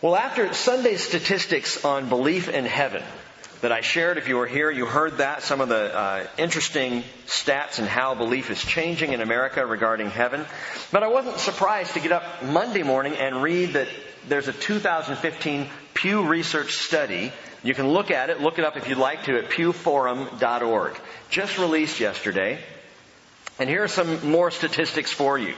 Well, after Sunday's statistics on belief in heaven that I shared, if you were here, you heard that, some of the interesting stats and how belief is changing in America regarding heaven. But I wasn't surprised to get up Monday morning and read that there's a 2015 Pew Research study. You can look at it, look it up if you'd like to, at pewforum.org. Just released yesterday. And here are some more statistics for you.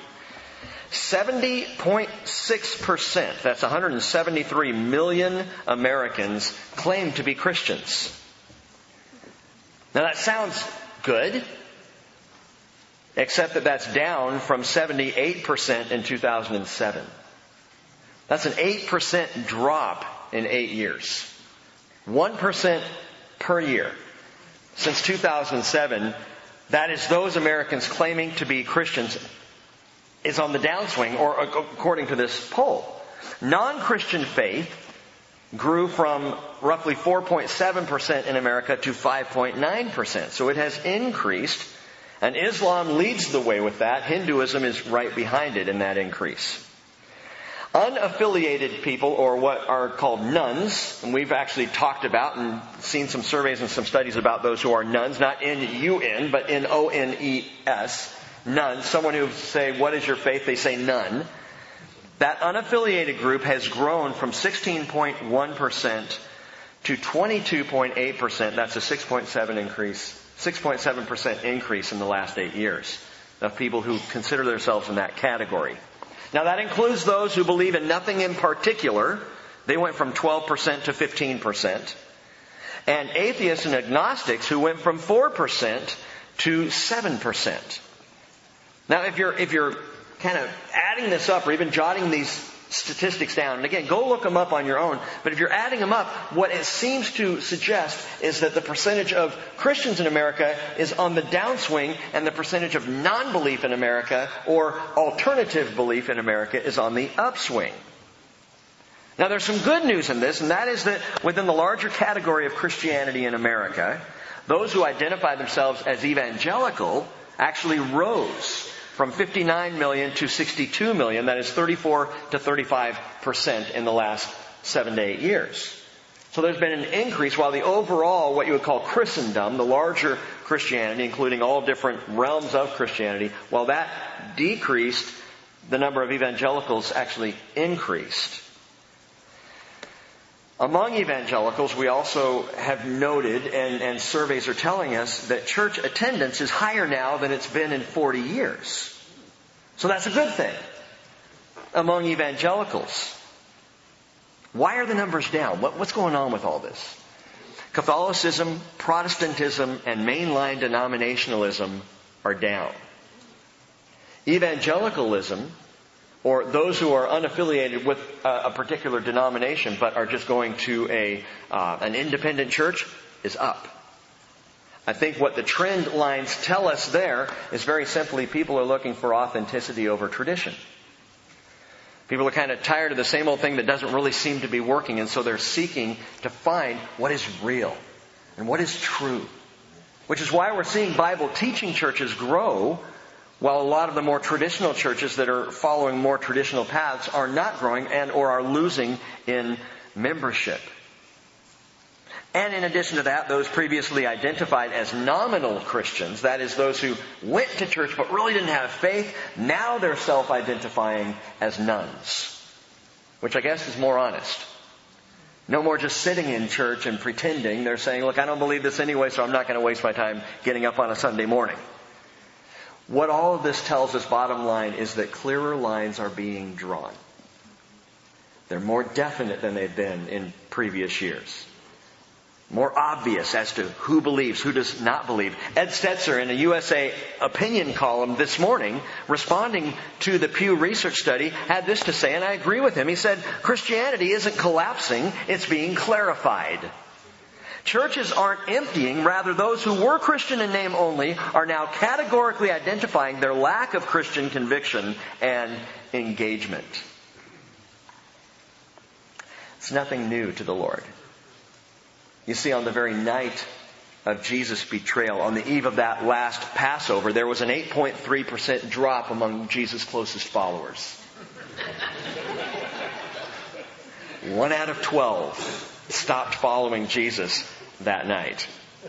70.6%, that's 173 million Americans, claim to be Christians. Now that sounds good, except that that's down from 78% in 2007. That's an 8% drop in 8 years. 1% per year. Since 2007, that is those Americans claiming to be Christians is on the downswing, or according to this poll. Non-Christian faith grew from roughly 4.7% in America to 5.9%. So it has increased, and Islam leads the way with that. Hinduism is right behind it in that increase. Unaffiliated people, or what are called nuns, and we've actually talked about and seen some surveys and some studies about those who are nuns, not N-U-N, but N-O-N-E-S, nuns. Someone who say, what is your faith? They say none. That unaffiliated group has grown from 16.1% to 22.8%. That's a 6.7% increase in the last 8 years of people who consider themselves in that category. Now that includes those who believe in nothing in particular. They went from 12% to 15%. And atheists and agnostics who went from 4% to 7%. Now if you're kind of adding this up or even jotting these statistics down, and again, go look them up on your own, but if you're adding them up, what it seems to suggest is that the percentage of Christians in America is on the downswing, and the percentage of non-belief in America, or alternative belief in America, is on the upswing. Now there's some good news in this, and that is that within the larger category of Christianity in America, those who identify themselves as evangelical actually rose from 59 million to 62 million. That is 34 to 35% in the last 7 to 8 years. So there's been an increase, while the overall, what you would call Christendom, the larger Christianity, including all different realms of Christianity, while that decreased, the number of evangelicals actually increased. Among evangelicals, we also have noted, and surveys are telling us, that church attendance is higher now than it's been in 40 years. So that's a good thing among evangelicals. Why are the numbers down? What's going on with all this? Catholicism, Protestantism, and mainline denominationalism are down. Evangelicalism, or those who are unaffiliated with a particular denomination but are just going to an independent church, is up. I think what the trend lines tell us there is very simply people are looking for authenticity over tradition. People are kind of tired of the same old thing that doesn't really seem to be working, and so they're seeking to find what is real and what is true. Which is why we're seeing Bible teaching churches grow, while a lot of the more traditional churches that are following more traditional paths are not growing and or are losing in membership. And in addition to that, those previously identified as nominal Christians, that is those who went to church but really didn't have faith, now they're self-identifying as nuns. Which I guess is more honest. No more just sitting in church and pretending. They're saying, look, I don't believe this anyway, so I'm not going to waste my time getting up on a Sunday morning. What all of this tells us, bottom line, is that clearer lines are being drawn. They're more definite than they've been in previous years. More obvious as to who believes, who does not believe. Ed Stetzer, in a USA opinion column this morning, responding to the Pew Research study, had this to say, and I agree with him. He said, Christianity isn't collapsing, it's being clarified. Churches aren't emptying. Rather, those who were Christian in name only are now categorically identifying their lack of Christian conviction and engagement. It's nothing new to the Lord. You see, on the very night of Jesus' betrayal, on the eve of that last Passover, there was an 8.3% drop among Jesus' closest followers. 1 out of 12 stopped following Jesus that night.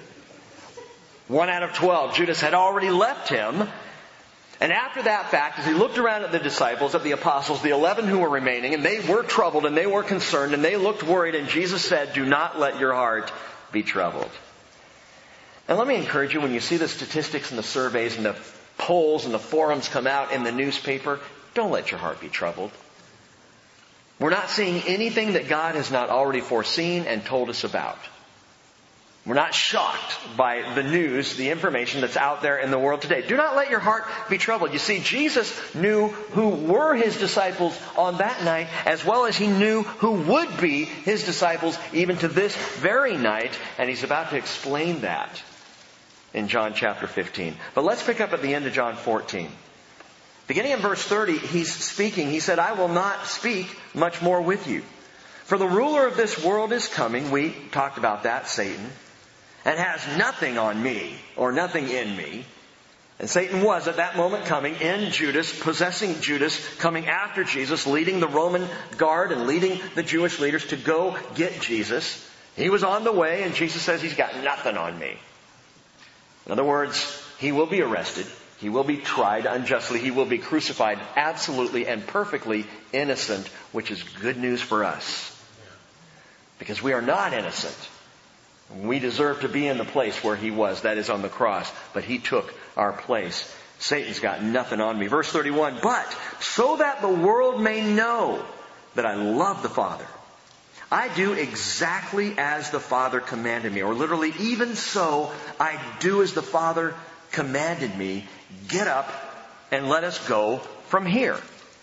1 out of 12. Judas had already left him. And after that fact, as he looked around at the disciples, at the apostles, the 11 who were remaining, and they were troubled and they were concerned and they looked worried, and Jesus said, "Do not let your heart be troubled." Now let me encourage you, when you see the statistics and the surveys and the polls and the forums come out in the newspaper, don't let your heart be troubled. We're not seeing anything that God has not already foreseen and told us about. We're not shocked by the news, the information that's out there in the world today. Do not let your heart be troubled. You see, Jesus knew who were His disciples on that night, as well as He knew who would be His disciples even to this very night. And He's about to explain that in John chapter 15. But let's pick up at the end of John 14. Beginning in verse 30, He's speaking. He said, "I will not speak much more with you. For the ruler of this world is coming," we talked about that, Satan, "and has nothing on me," or nothing in me. And Satan was at that moment coming in Judas, possessing Judas, coming after Jesus, leading the Roman guard and leading the Jewish leaders to go get Jesus. He was on the way, and Jesus says, "He's got nothing on me." In other words, He will be arrested. He will be tried unjustly. He will be crucified absolutely and perfectly innocent, which is good news for us. Because we are not innocent. We deserve to be in the place where He was, that is on the cross. But He took our place. Satan's got nothing on me. Verse 31, "But so that the world may know that I love the Father, I do exactly as the Father commanded me." Or literally, "Even so, I do as the Father commanded me. Get up and let us go from here."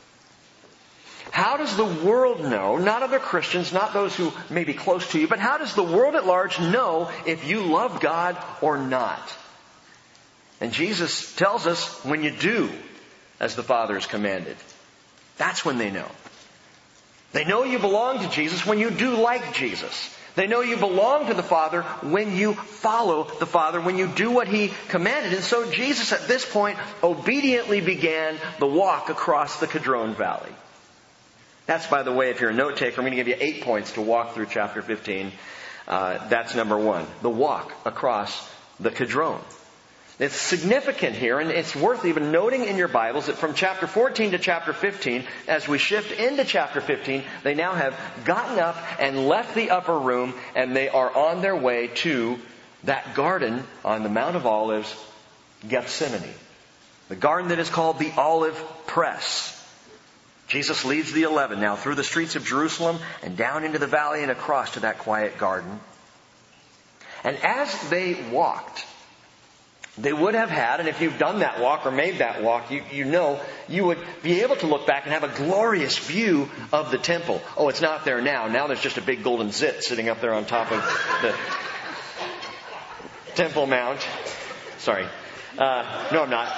How does the world know, not other Christians, not those who may be close to you, but how does the world at large know if you love God or not? And Jesus tells us, when you do as the Father has commanded, that's when they know. They know you belong to Jesus when you do like Jesus. They know you belong to the Father when you follow the Father, when you do what He commanded. And so Jesus at this point obediently began the walk across the Kidron Valley. That's, by the way, if you're a note taker, I'm going to give you 8 points to walk through chapter 15. That's number 1. The walk across the Kidron. It's significant here, and it's worth even noting in your Bibles that from chapter 14 to chapter 15, as we shift into chapter 15, they now have gotten up and left the upper room, and they are on their way to that garden on the Mount of Olives, Gethsemane. The garden that is called the Olive Press. Jesus leads the 11 now through the streets of Jerusalem and down into the valley and across to that quiet garden. And as they walked, they would have had, and if you've done that walk or made that walk, you know you would be able to look back and have a glorious view of the temple. Oh, it's not there now. Now there's just a big golden zit sitting up there on top of the Temple Mount. Sorry. No, I'm not.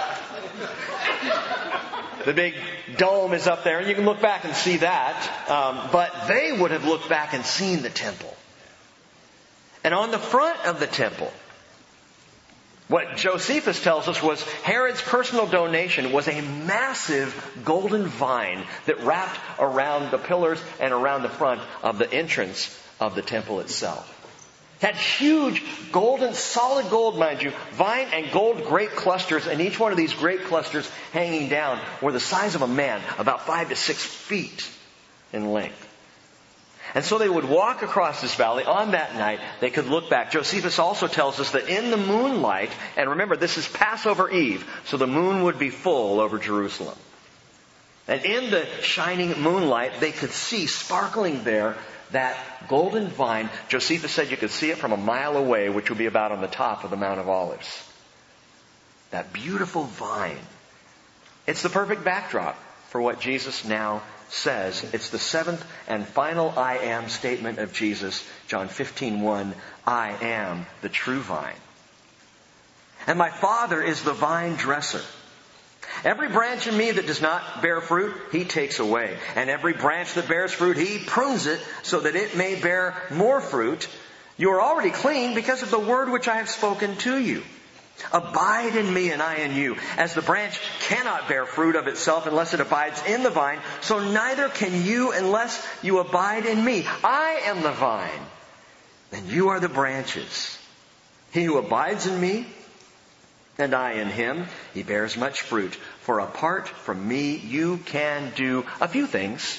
The big dome is up there, and you can look back and see that. But they would have looked back and seen the temple. And on the front of the temple, what Josephus tells us was Herod's personal donation was a massive golden vine that wrapped around the pillars and around the front of the entrance of the temple itself. Had huge golden, solid gold, mind you, vine and gold grape clusters, and each one of these grape clusters hanging down were the size of a man, about 5 to 6 feet in length. And so they would walk across this valley on that night. They could look back. Josephus also tells us that in the moonlight, and remember this is Passover Eve, so the moon would be full over Jerusalem. And in the shining moonlight, they could see sparkling there that golden vine. Josephus said you could see it from a mile away, which would be about on the top of the Mount of Olives. That beautiful vine. It's the perfect backdrop for what Jesus now says. It's the 7th and final I am statement of Jesus. John 15:1, I am the true vine. And my Father is the vine dresser. Every branch in me that does not bear fruit, He takes away. And every branch that bears fruit, He prunes it so that it may bear more fruit. You are already clean because of the word which I have spoken to you. Abide in me and I in you. As the branch cannot bear fruit of itself unless it abides in the vine, so neither can you unless you abide in me. I am the vine, and you are the branches. He who abides in me, and I in him, he bears much fruit. For apart from me, you can do a few things.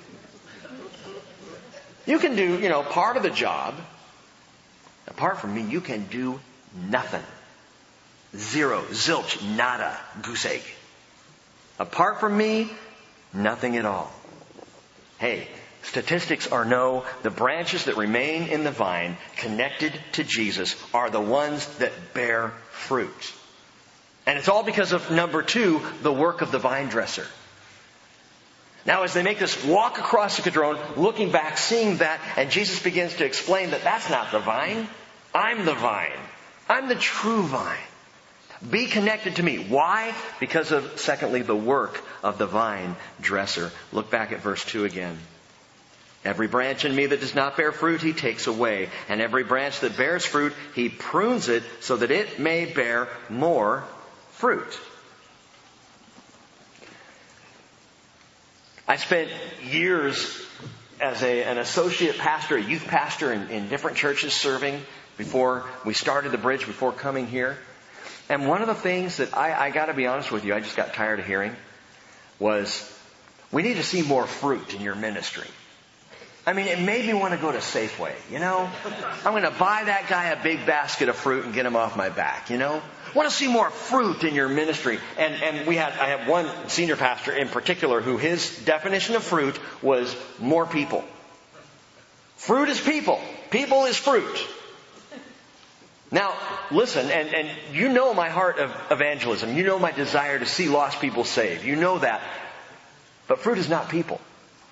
You can do, part of the job. Apart from me, you can do nothing. Zero, zilch, nada, goose egg. Apart from me, nothing at all. Hey, statistics are no, the branches that remain in the vine connected to Jesus are the ones that bear fruit. And it's all because of number 2, the work of the vine dresser. Now as they make this walk across the Kidron, looking back, seeing that, and Jesus begins to explain that that's not the vine. I'm the vine. I'm the true vine. Be connected to me. Why? Because of, secondly, the work of the vine dresser. Look back at verse 2 again. Every branch in me that does not bear fruit, he takes away. And every branch that bears fruit, he prunes it so that it may bear more fruit. I spent years as an associate pastor, a youth pastor in different churches serving before we started the Bridge, before coming here. And one of the things that I got to be honest with you, I just got tired of hearing, was we need to see more fruit in your ministry. I mean, it made me want to go to Safeway, I'm going to buy that guy a big basket of fruit and get him off my back, I want to see more fruit in your ministry. And I had one senior pastor in particular who his definition of fruit was more people. Fruit is people. People is fruit. Now, listen, and you know my heart of evangelism. You know my desire to see lost people saved. You know that. But fruit is not people.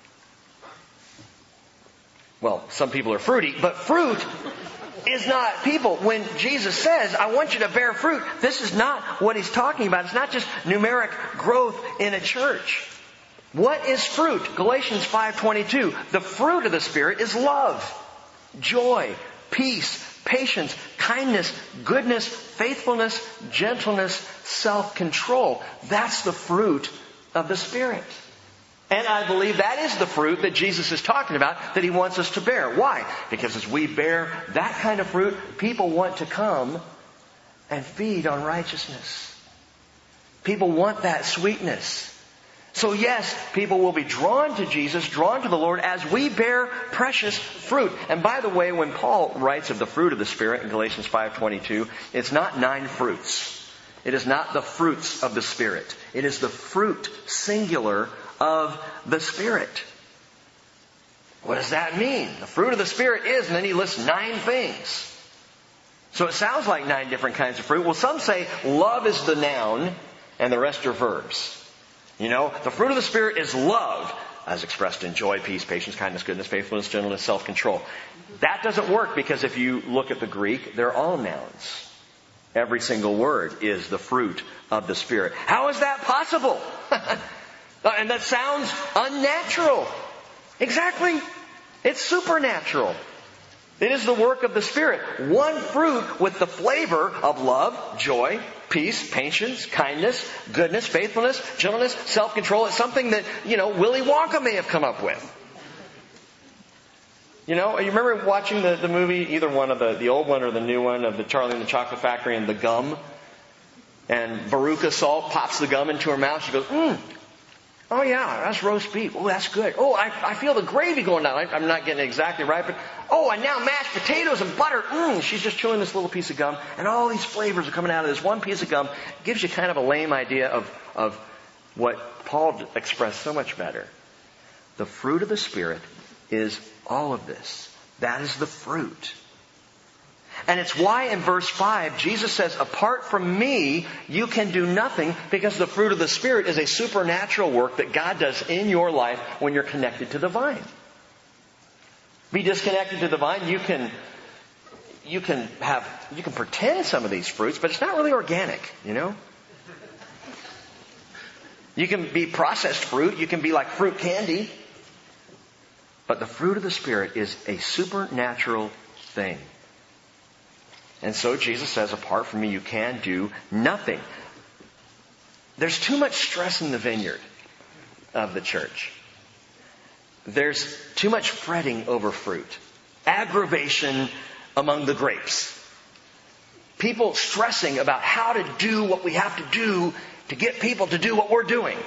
Well, some people are fruity, but fruit is not people. When Jesus says, I want you to bear fruit, this is not what he's talking about. It's not just numeric growth in a church. What is fruit? Galatians 5:22. The fruit of the Spirit is love, joy, peace, patience, kindness, goodness, faithfulness, gentleness, self-control. That's the fruit of the Spirit. And I believe that is the fruit that Jesus is talking about that he wants us to bear. Why? Because as we bear that kind of fruit, people want to come and feed on righteousness. People want that sweetness. So yes, people will be drawn to Jesus, drawn to the Lord as we bear precious fruit. And by the way, when Paul writes of the fruit of the Spirit in Galatians 5:22, it's not 9 fruits. It is not the fruits of the Spirit. It is the fruit, singular, of the Spirit. What does that mean? The fruit of the Spirit is, and then he lists 9 things. So it sounds like 9 different kinds of fruit. Well, some say love is the noun and the rest are verbs. The fruit of the Spirit is love, as expressed in joy, peace, patience, kindness, goodness, faithfulness, gentleness, self-control. That doesn't work because if you look at the Greek, they're all nouns. Every single word is the fruit of the Spirit. How is that possible? And that sounds unnatural. Exactly. It's supernatural. It is the work of the Spirit. One fruit with the flavor of love, joy, peace, patience, kindness, goodness, faithfulness, gentleness, self-control. It's something that, Willy Wonka may have come up with. You remember watching the movie, either one of the old one or the new one of the Charlie and the Chocolate Factory and the gum? And Veruca Salt pops the gum into her mouth. She goes, oh yeah, that's roast beef. Oh, that's good. Oh, I feel the gravy going down. I'm not getting it exactly right, but and now mashed potatoes and butter. She's just chewing this little piece of gum, and all these flavors are coming out of this one piece of gum. It gives you kind of a lame idea of what Paul expressed so much better. The fruit of the Spirit is all of this. That is the fruit. And it's why in verse 5, Jesus says, apart from me, you can do nothing, because the fruit of the Spirit is a supernatural work that God does in your life when you're connected to the vine. Be disconnected to the vine, you can pretend some of these fruits, but it's not really organic, You can be processed fruit, you can be like fruit candy, but the fruit of the Spirit is a supernatural thing. And so Jesus says, apart from me, you can do nothing. There's too much stress in the vineyard of the church. There's too much fretting over fruit. Aggravation among the grapes. People stressing about how to do what we have to do to get people to do what we're doing.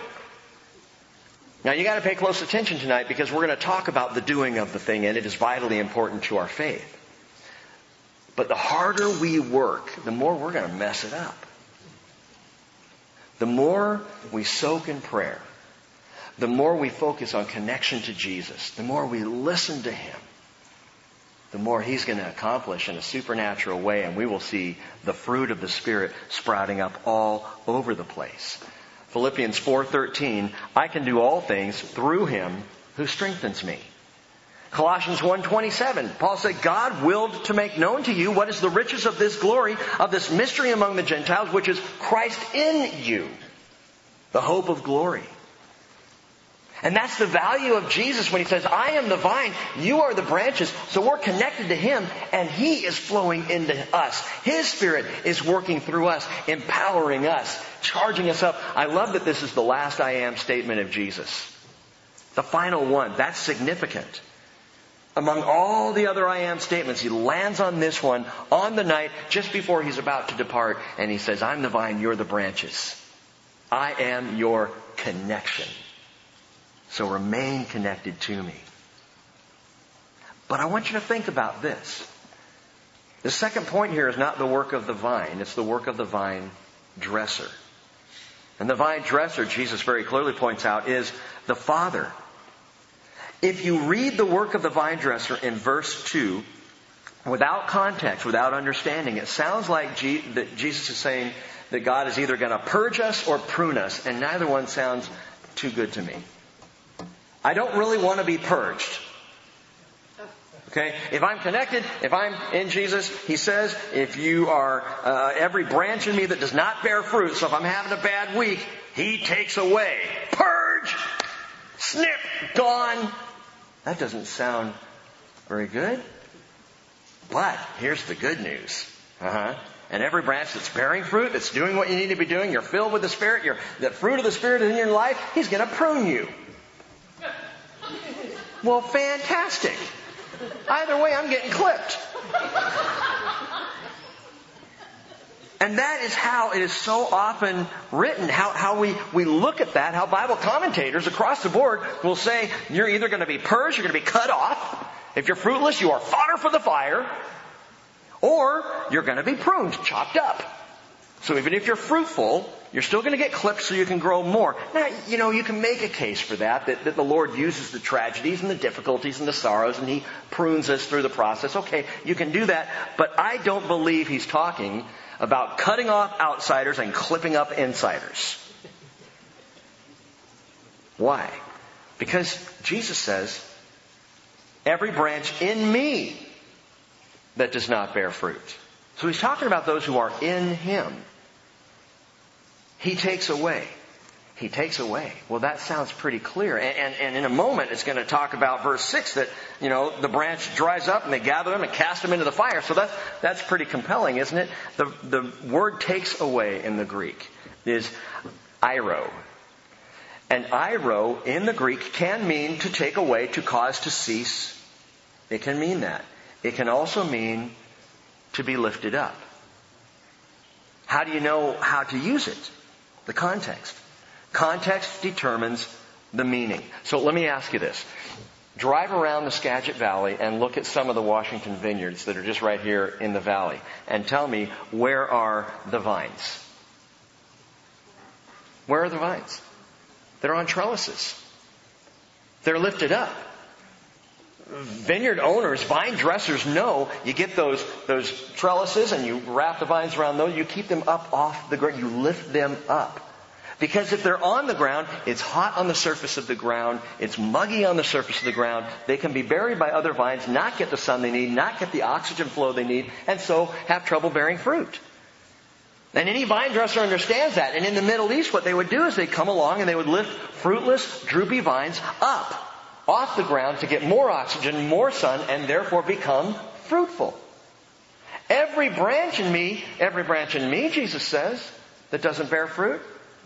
Now you got to pay close attention tonight because we're going to talk about the doing of the thing, and it is vitally important to our faith. But the harder we work, the more we're going to mess it up. The more we soak in prayer, the more we focus on connection to Jesus, the more we listen to Him, the more He's going to accomplish in a supernatural way, and we will see the fruit of the Spirit sprouting up all over the place. Philippians 4:13, I can do all things through Him who strengthens me. Colossians 1:27, Paul said, God willed to make known to you what is the riches of this glory, of this mystery among the Gentiles, which is Christ in you, the hope of glory. And that's the value of Jesus when He says, I am the vine, you are the branches. So we're connected to Him and He is flowing into us. His Spirit is working through us, empowering us, charging us up. I love that this is the last I am statement of Jesus. The final one. That's significant. Among all the other I am statements, He lands on this one on the night just before He's about to depart. And He says, I'm the vine, you're the branches. I am your connection. So remain connected to me. But I want you to think about this. The second point here is not the work of the vine. It's the work of the vine dresser. And the vine dresser, Jesus very clearly points out, is the Father. If you read the work of the vine dresser in verse 2, without context, without understanding, it sounds like that Jesus is saying that God is either going to purge us or prune us, and neither one sounds too good to me. I don't really want to be purged. Okay? If I'm connected, if I'm in Jesus, He says, if you are every branch in me that does not bear fruit, so if I'm having a bad week, He takes away. Purge! Snip! Gone! That doesn't sound very good. But here's the good news. And every branch that's bearing fruit, that's doing what you need to be doing, you're filled with the Spirit, the fruit of the Spirit is in your life, He's going to prune you. Well, fantastic. Either way, I'm getting clipped. And that is how it is so often written, how we look at that, how Bible commentators across the board will say, you're either going to be purged, you're going to be cut off. If you're fruitless, you are fodder for the fire. Or you're going to be pruned, chopped up. So even if you're fruitful, you're still going to get clipped so you can grow more. Now, you can make a case for that the Lord uses the tragedies and the difficulties and the sorrows and He prunes us through the process. Okay, you can do that, but I don't believe He's talking about cutting off outsiders and clipping up insiders. Why? Because Jesus says, every branch in me that does not bear fruit. So He's talking about those who are in Him. He takes away. He takes away. Well, that sounds pretty clear. And in a moment, it's going to talk about verse 6 that, the branch dries up and they gather them and cast them into the fire. So that's pretty compelling, isn't it? The word takes away in the Greek is airo. And airo in the Greek can mean to take away, to cause to cease. It can mean that. It can also mean to be lifted up. How do you know how to use it? The context. Context determines the meaning. So let me ask you this. Drive around the Skagit Valley and look at some of the Washington vineyards that are just right here in the valley. And tell me, where are the vines? Where are the vines? They're on trellises. They're lifted up. Vineyard owners, vine dressers know you get those trellises and you wrap the vines around those. You keep them up off the ground. You lift them up. Because if they're on the ground, it's hot on the surface of the ground. It's muggy on the surface of the ground. They can be buried by other vines, not get the sun they need, not get the oxygen flow they need, and so have trouble bearing fruit. And any vine dresser understands that. And in the Middle East, what they would do is they'd come along and they would lift fruitless, droopy vines up off the ground to get more oxygen, more sun, and therefore become fruitful. Every branch in me, Jesus says, that doesn't bear fruit,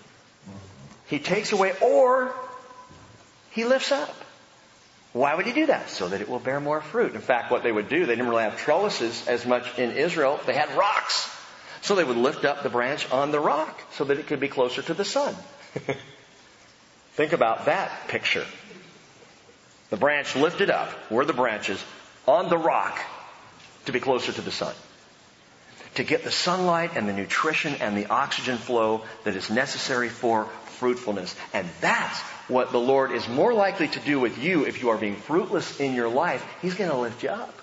He takes away or He lifts up. Why would He do that? So that it will bear more fruit. In fact, what they would do, they didn't really have trellises as much in Israel. They had rocks. So they would lift up the branch on the rock so that it could be closer to the sun. Think about that picture. The branch lifted up, were the branches, on the rock to be closer to the sun. To get the sunlight and the nutrition and the oxygen flow that is necessary for fruitfulness. And that's what the Lord is more likely to do with you if you are being fruitless in your life. He's going to lift you up.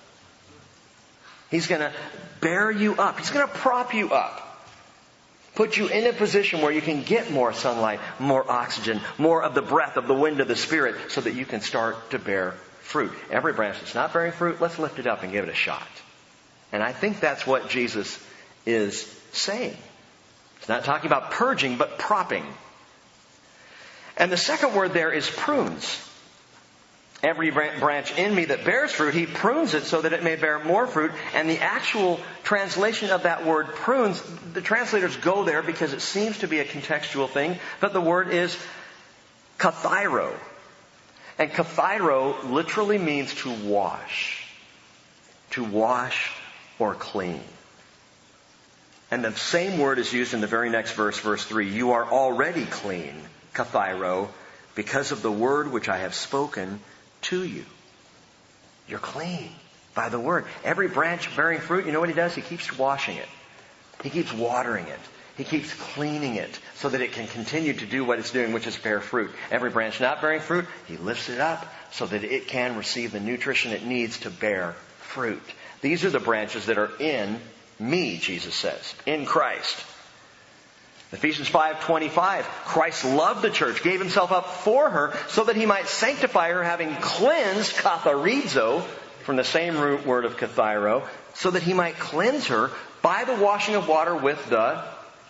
He's going to bear you up. He's going to prop you up. Put you in a position where you can get more sunlight, more oxygen, more of the breath of the wind of the Spirit so that you can start to bear fruit. Every branch that's not bearing fruit, let's lift it up and give it a shot. And I think that's what Jesus is saying. He's not talking about purging, but propping. And the second word there is prunes. Every branch in me that bears fruit, He prunes it so that it may bear more fruit. And the actual translation of that word prunes, the translators go there because it seems to be a contextual thing, but the word is kathairo. And kathairo literally means to wash. To wash or clean. And the same word is used in the very next verse, verse 3. You are already clean, kathairo, because of the word which I have spoken to you. You're clean by the word. Every branch bearing fruit, you know what He does? He keeps washing it. He keeps watering it. He keeps cleaning it so that it can continue to do what it's doing, which is bear fruit. Every branch not bearing fruit, He lifts it up so that it can receive the nutrition it needs to bear fruit. These are the branches that are in me, Jesus says, in Christ. Ephesians 5:25, Christ loved the church, gave Himself up for her so that He might sanctify her, having cleansed, katharizo, from the same root word of kathairo, so that He might cleanse her by the washing of water with the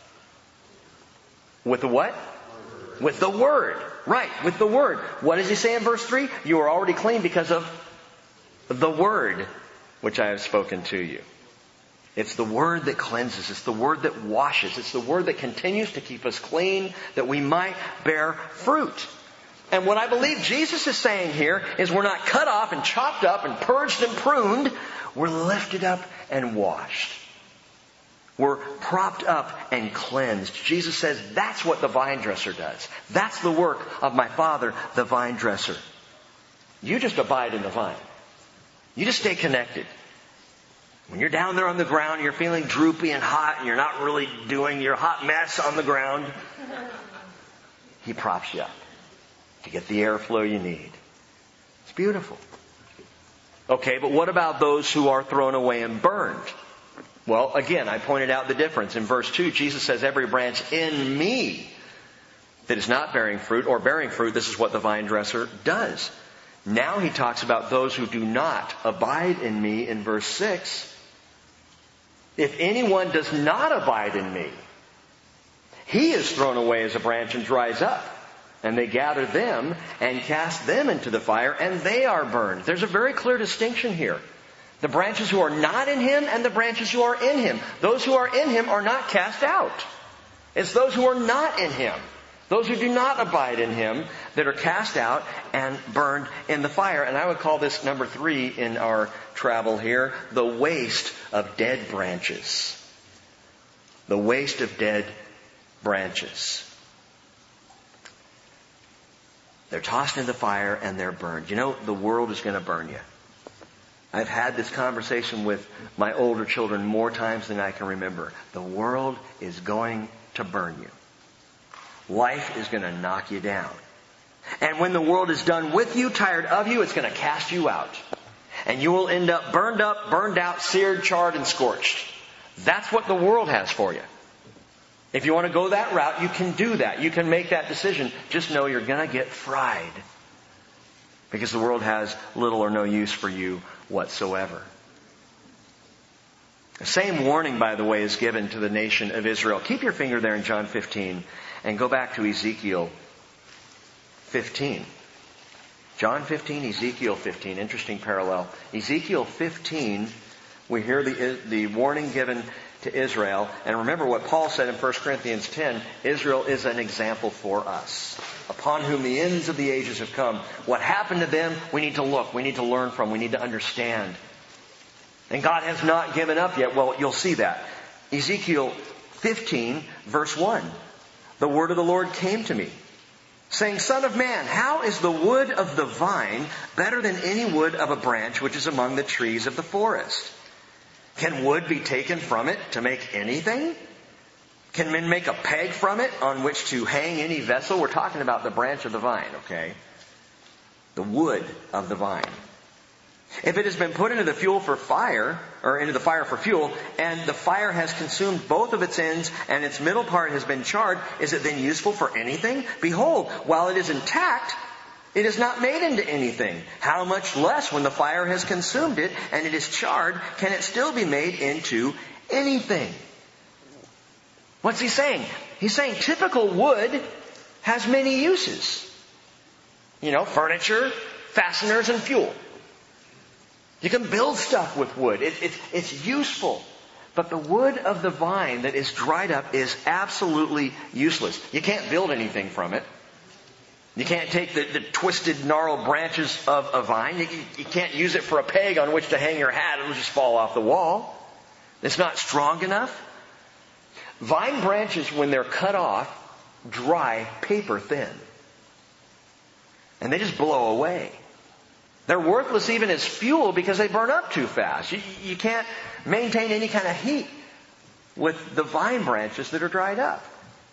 what? With the Word. Right, with the Word. What does He say in verse 3? You are already clean because of the Word which I have spoken to you. It's the Word that cleanses. It's the Word that washes. It's the Word that continues to keep us clean that we might bear fruit. And what I believe Jesus is saying here is we're not cut off and chopped up and purged and pruned. We're lifted up and washed. We're propped up and cleansed. Jesus says that's what the vine dresser does. That's the work of my Father, the vine dresser. You just abide in the vine. You just stay connected. When you're down there on the ground, you're feeling droopy and hot, and you're not really doing your hot mess on the ground, He props you up to get the airflow you need. It's beautiful. Okay, but what about those who are thrown away and burned? Well, again, I pointed out the difference. In verse 2, Jesus says, every branch in me that is not bearing fruit or bearing fruit, this is what the vine dresser does. Now He talks about those who do not abide in me in verse 6. If anyone does not abide in me, he is thrown away as a branch and dries up. And they gather them and cast them into the fire, and they are burned. There's a very clear distinction here. The branches who are not in Him and the branches who are in Him. Those who are in Him are not cast out. It's those who are not in Him, those who do not abide in Him, that are cast out and burned in the fire. And I would call this number 3 in our travel here, the waste of dead branches. The waste of dead branches. They're tossed into the fire and they're burned. You know, the world is going to burn you. I've had this conversation with my older children more times than I can remember. The world is going to burn you. Life is going to knock you down. And when the world is done with you, tired of you, it's going to cast you out. And you will end up, burned out, seared, charred, and scorched. That's what the world has for you. If you want to go that route, you can do that. You can make that decision. Just know you're going to get fried. Because the world has little or no use for you whatsoever. The same warning, by the way, is given to the nation of Israel. Keep your finger there in John 15 and go back to Ezekiel 15. John 15, Ezekiel 15. Interesting parallel. Ezekiel 15 We hear the warning given to Israel. And remember what Paul said in 1 Corinthians 10, Israel is an example for us, upon whom the ends of the ages have come. What happened to them, we need to look, we need to learn from, we need to understand. And God has not given up yet. Well, you'll see that. Ezekiel 15, verse 1. The word of the Lord came to me, saying, Son of man, how is the wood of the vine better than any wood of a branch which is among the trees of the forest? Can wood be taken from it to make anything? Can men make a peg from it on which to hang any vessel? We're talking about the branch of the vine, okay? The wood of the vine. If it has been put into the fuel for fire, or into the fire for fuel, and the fire has consumed both of its ends, and its middle part has been charred, is it then useful for anything? Behold, while it is intact, it is not made into anything. How much less when the fire has consumed it, and it is charred, can it still be made into anything? What's he saying? He's saying typical wood has many uses. Furniture, fasteners, and fuel. You can build stuff with wood. It's useful. But the wood of the vine that is dried up is absolutely useless. You can't build anything from it. You can't take the twisted, gnarled branches of a vine. You can't use it for a peg on which to hang your hat. It'll just fall off the wall. It's not strong enough. Vine branches, when they're cut off, dry paper thin. And they just blow away. They're worthless even as fuel because they burn up too fast. You can't maintain any kind of heat with the vine branches that are dried up.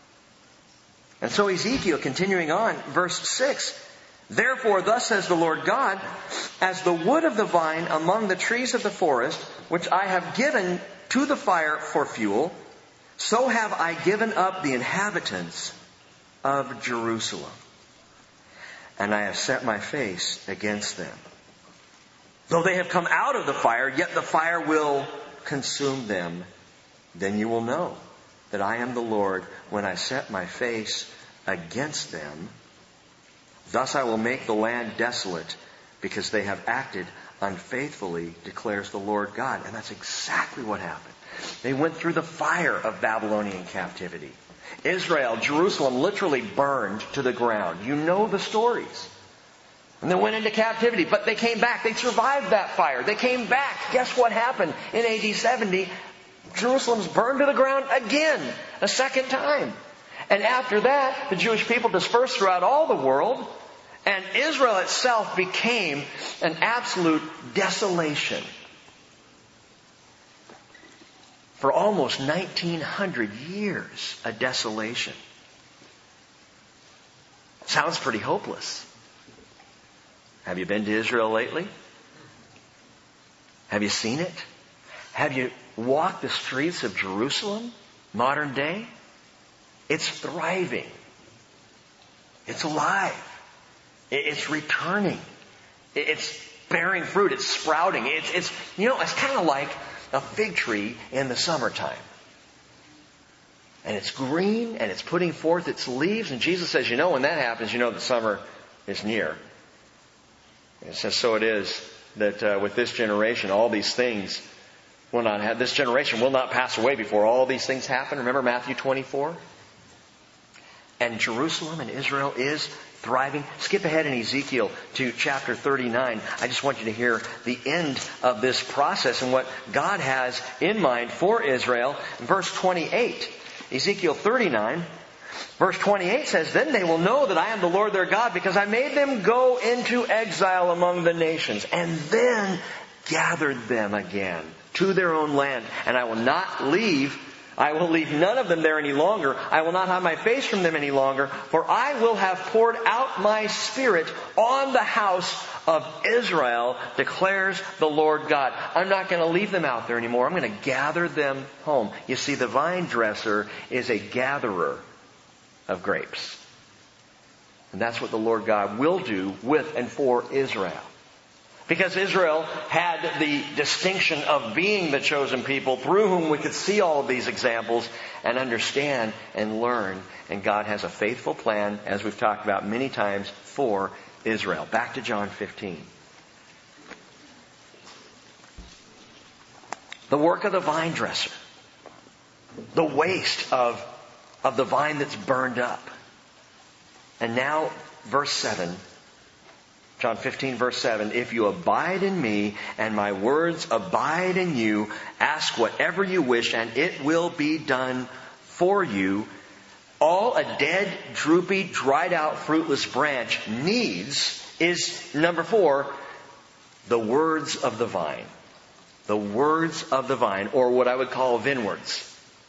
And so Ezekiel, continuing on, verse 6, Therefore, thus says the Lord God, as the wood of the vine among the trees of the forest, which I have given to the fire for fuel, so have I given up the inhabitants of Jerusalem. And I have set my face against them. Though they have come out of the fire, yet the fire will consume them. Then you will know that I am the Lord when I set my face against them. Thus I will make the land desolate because they have acted unfaithfully, declares the Lord God. And that's exactly what happened. They went through the fire of Babylonian captivity. Israel, Jerusalem, literally burned to the ground. You know the stories. And they went into captivity, but they came back. They survived that fire. They came back. Guess what happened in AD 70? Jerusalem's burned to the ground again, a second time. And after that, the Jewish people dispersed throughout all the world, and Israel itself became an absolute desolation. For almost 1900 years, a desolation. Sounds pretty hopeless. Have you been to Israel lately? Have you seen it? Have you walked the streets of Jerusalem, modern day? It's thriving. It's alive. It's returning. It's bearing fruit. It's sprouting. It's kind of like a fig tree in the summertime. And it's green and it's putting forth its leaves. And Jesus says, when that happens, the summer is near. And it says, so it is that with this generation, all these things will not have, this generation will not pass away before all these things happen. Remember Matthew 24? And Jerusalem and Israel is thriving. Skip ahead in Ezekiel to chapter 39. I just want you to hear the end of this process and what God has in mind for Israel. Verse 28. Ezekiel 39. Verse 28 says, Then they will know that I am the Lord their God, because I made them go into exile among the nations, and then gathered them again to their own land. And I will leave none of them there any longer. I will not hide my face from them any longer, for I will have poured out my Spirit on the house of Israel, declares the Lord God. I'm not going to leave them out there anymore. I'm going to gather them home. You see, the vine dresser is a gatherer of grapes. And that's what the Lord God will do with and for Israel. Because Israel had the distinction of being the chosen people through whom we could see all of these examples and understand and learn. And God has a faithful plan, as we've talked about many times, for Israel. Back to John 15. The work of the vine dresser. The waste of the vine that's burned up. And now, verse 7. John 15, verse 7. If you abide in me and my words abide in you, ask whatever you wish and it will be done for you. All a dead, droopy, dried out, fruitless branch needs is, number 4, the words of the vine. The words of the vine, or what I would call vinwords.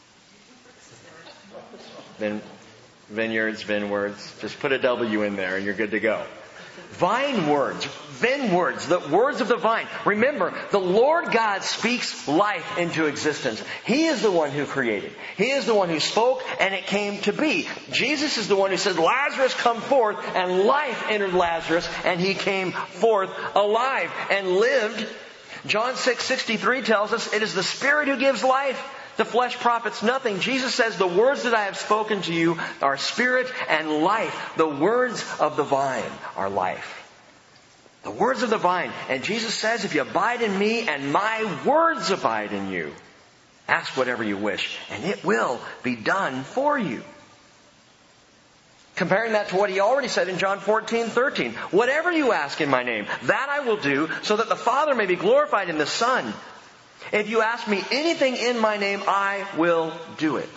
Vineyards, vinwords. Just put a W in there and you're good to go. Vine words, vinwords, the words of the vine. Remember, the Lord God speaks life into existence. He is the one who created. He is the one who spoke and it came to be. Jesus is the one who said, Lazarus, come forth, and life entered Lazarus and he came forth alive and lived. John 6:63 tells us it is the Spirit who gives life. The flesh profits nothing. Jesus says, the words that I have spoken to you are spirit and life. The words of the vine are life. The words of the vine. And Jesus says, if you abide in me and my words abide in you, ask whatever you wish and it will be done for you. Comparing that to what he already said in John 14:13. Whatever you ask in my name, that I will do so that the Father may be glorified in the Son. If you ask me anything in my name, I will do it.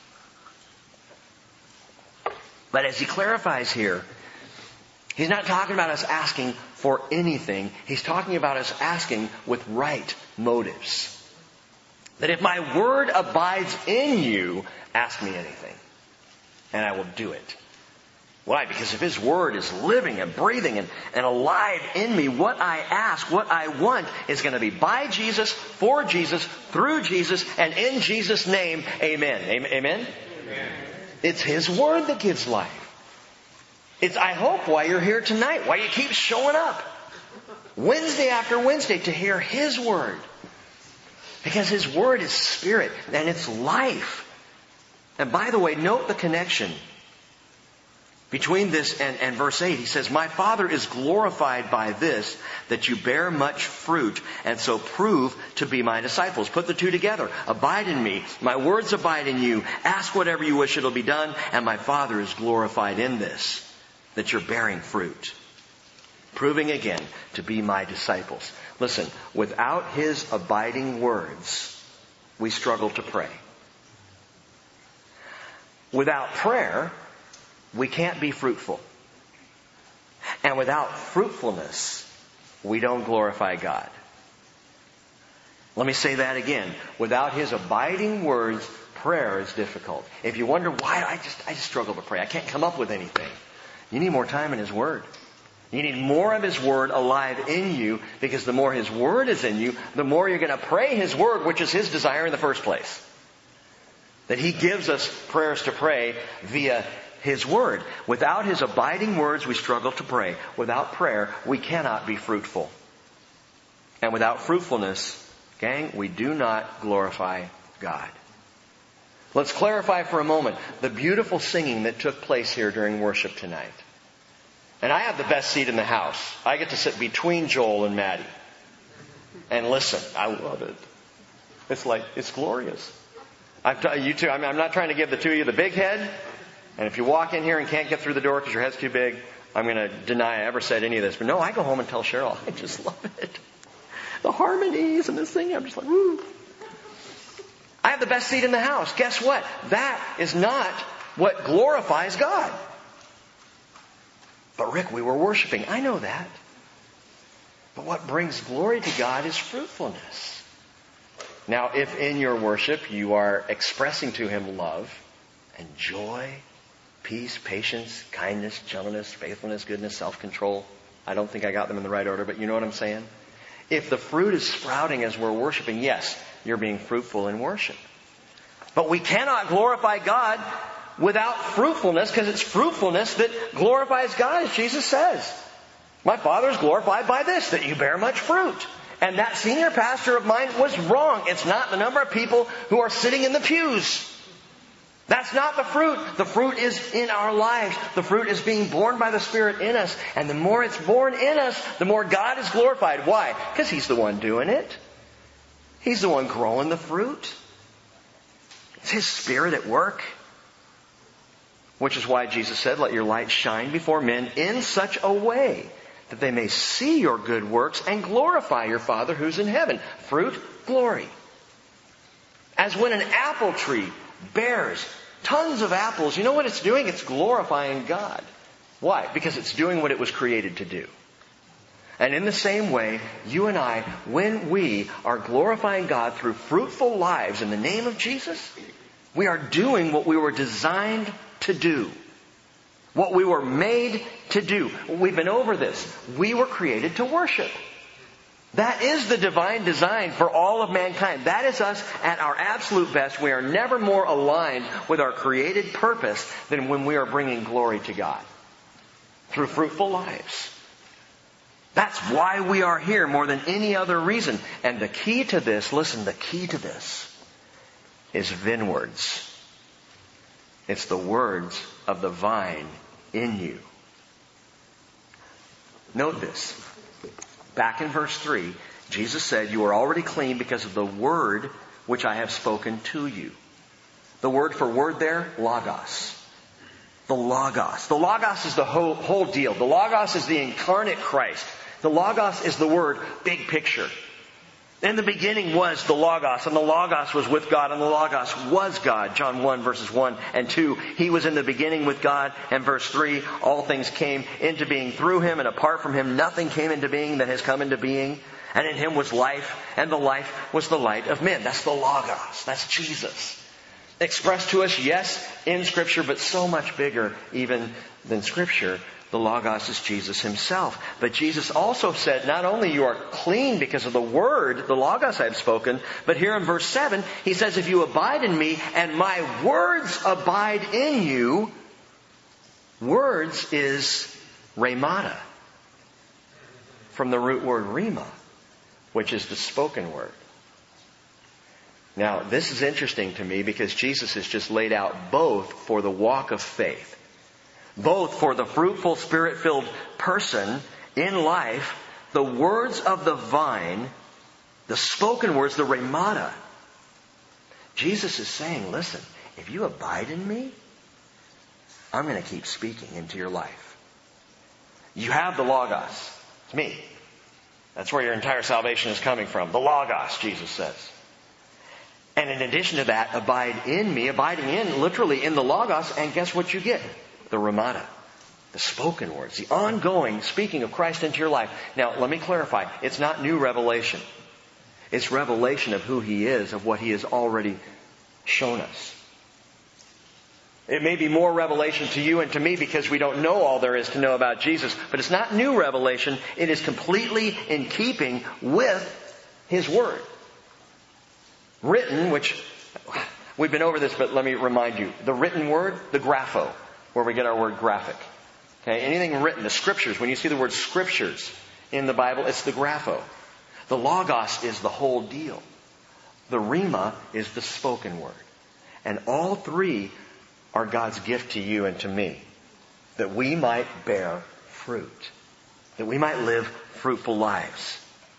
But as he clarifies here, he's not talking about us asking for anything. He's talking about us asking with right motives. That if my word abides in you, ask me anything, and I will do it. Why? Because if His Word is living and breathing and alive in me, what I ask, what I want is going to be by Jesus, for Jesus, through Jesus, and in Jesus' name. Amen. Amen? Amen. It's His Word that gives life. It's, I hope, why you're here tonight, why you keep showing up Wednesday after Wednesday to hear His Word. Because His Word is Spirit and it's life. And by the way, note the connection between this and verse 8. He says, my Father is glorified by this, that you bear much fruit, and so prove to be my disciples. Put the two together. Abide in me. My words abide in you. Ask whatever you wish, it'll be done. And my Father is glorified in this, that you're bearing fruit. Proving again to be my disciples. Listen, without His abiding words, we struggle to pray. Without prayer, we can't be fruitful. And without fruitfulness, we don't glorify God. Let me say that again. Without His abiding words, prayer is difficult. If you wonder why I just struggle to pray, I can't come up with anything. You need more time in His Word. You need more of His Word alive in you, because the more His Word is in you, the more you're going to pray His Word, which is His desire in the first place. That He gives us prayers to pray via His Word. Without His abiding words, we struggle to pray. Without prayer, we cannot be fruitful. And without fruitfulness, gang, we do not glorify God. Let's clarify for a moment the beautiful singing that took place here during worship tonight. And I have the best seat in the house. I get to sit between Joel and Maddie and listen. I love it. It's glorious. I'm not trying to give the two of you the big head. And if you walk in here and can't get through the door because your head's too big, I'm going to deny I ever said any of this. But no, I go home and tell Cheryl, I just love it. The harmonies and the singing, I'm just like, woo. I have the best seat in the house. Guess what? That is not what glorifies God. But Rick, we were worshiping. I know that. But what brings glory to God is fruitfulness. Now, if in your worship you are expressing to Him love and joy, peace, patience, kindness, gentleness, faithfulness, goodness, self-control. I don't think I got them in the right order, but you know what I'm saying? If the fruit is sprouting as we're worshiping, yes, you're being fruitful in worship. But we cannot glorify God without fruitfulness, because it's fruitfulness that glorifies God, as Jesus says. My Father is glorified by this, that you bear much fruit. And that senior pastor of mine was wrong. It's not the number of people who are sitting in the pews. That's not the fruit. The fruit is in our lives. The fruit is being born by the Spirit in us. And the more it's born in us, the more God is glorified. Why? Because He's the one doing it. He's the one growing the fruit. It's His Spirit at work. Which is why Jesus said, let your light shine before men in such a way that they may see your good works and glorify your Father who's in heaven. Fruit, glory. As when an apple tree bears tons of apples, you know what it's doing? It's glorifying God. Why? Because it's doing what it was created to do. And in the same way, you and I, when we are glorifying God through fruitful lives in the name of Jesus, we are doing what we were designed to do. What we were made to do. We've been over this. We were created to worship. That is the divine design for all of mankind. That is us at our absolute best. We are never more aligned with our created purpose than when we are bringing glory to God. Through fruitful lives. That's why we are here more than any other reason. And the key to this, listen, the key to this is vinwords. It's the words of the vine in you. Note this. Back in verse 3, Jesus said, you are already clean because of the word which I have spoken to you. The word for word there, logos. The logos. The logos is the whole deal. The logos is the incarnate Christ. The logos is the word, big picture. In the beginning was the Logos, and the Logos was with God, and the Logos was God. John 1 verses 1 and 2. He was in the beginning with God. And verse 3, all things came into being through Him, and apart from Him nothing came into being that has come into being. And in Him was life, and the life was the light of men. That's the Logos. That's Jesus. Expressed to us, yes, in Scripture, but so much bigger even than Scripture. The Logos is Jesus Himself. But Jesus also said, not only you are clean because of the Word, the Logos I have spoken, but here in verse 7, He says, if you abide in me and my words abide in you, words is rhemata, from the root word rhema, which is the spoken word. Now, this is interesting to me because Jesus has just laid out both for the walk of faith. Both for the fruitful, Spirit-filled person in life, the words of the vine, the spoken words, the rhemata. Jesus is saying, listen, if you abide in me, I'm going to keep speaking into your life. You have the Logos. It's me. That's where your entire salvation is coming from. The Logos, Jesus says. And in addition to that, abide in me, abiding in, literally in the Logos, and guess what you get? The rhemata, the spoken words, the ongoing speaking of Christ into your life. Now, let me clarify. It's not new revelation. It's revelation of who He is, of what He has already shown us. It may be more revelation to you and to me because we don't know all there is to know about Jesus. But it's not new revelation. It is completely in keeping with His Word. Written, which we've been over this, but let me remind you. The written word, the grapho, where we get our word graphic. Okay, anything written, the Scriptures, when you see the word Scriptures in the Bible, it's the grapho. The Logos is the whole deal. The rhema is the spoken word. And all three are God's gift to you and to me. That we might bear fruit. That we might live fruitful lives.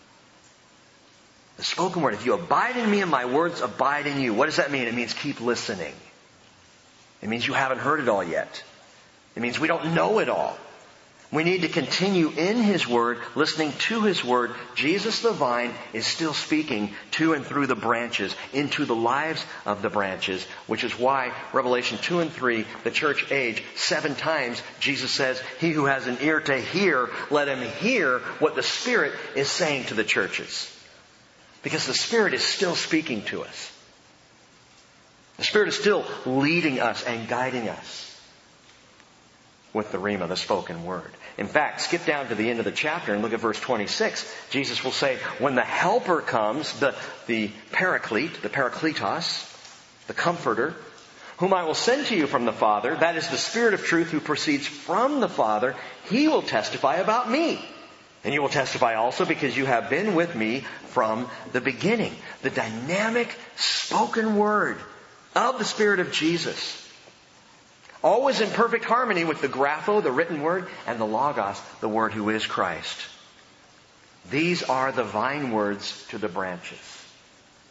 The spoken word, if you abide in me and my words abide in you. What does that mean? It means keep listening. It means you haven't heard it all yet. It means we don't know it all. We need to continue in His Word, listening to His Word. Jesus the vine is still speaking to and through the branches, into the lives of the branches, which is why Revelation 2 and 3, the church age, 7 times, Jesus says, he who has an ear to hear, let him hear what the Spirit is saying to the churches. Because the Spirit is still speaking to us. The Spirit is still leading us and guiding us with the rhema, the spoken word. In fact, skip down to the end of the chapter and look at verse 26. Jesus will say, when the Helper comes, the Paraclete, the Parakletos, the Comforter, whom I will send to you from the Father, that is the Spirit of truth who proceeds from the Father, He will testify about me. And you will testify also because you have been with me from the beginning. The dynamic spoken word of the Spirit of Jesus. Always in perfect harmony with the grapho, the written word, and the Logos, the Word who is Christ. These are the vine words to the branches.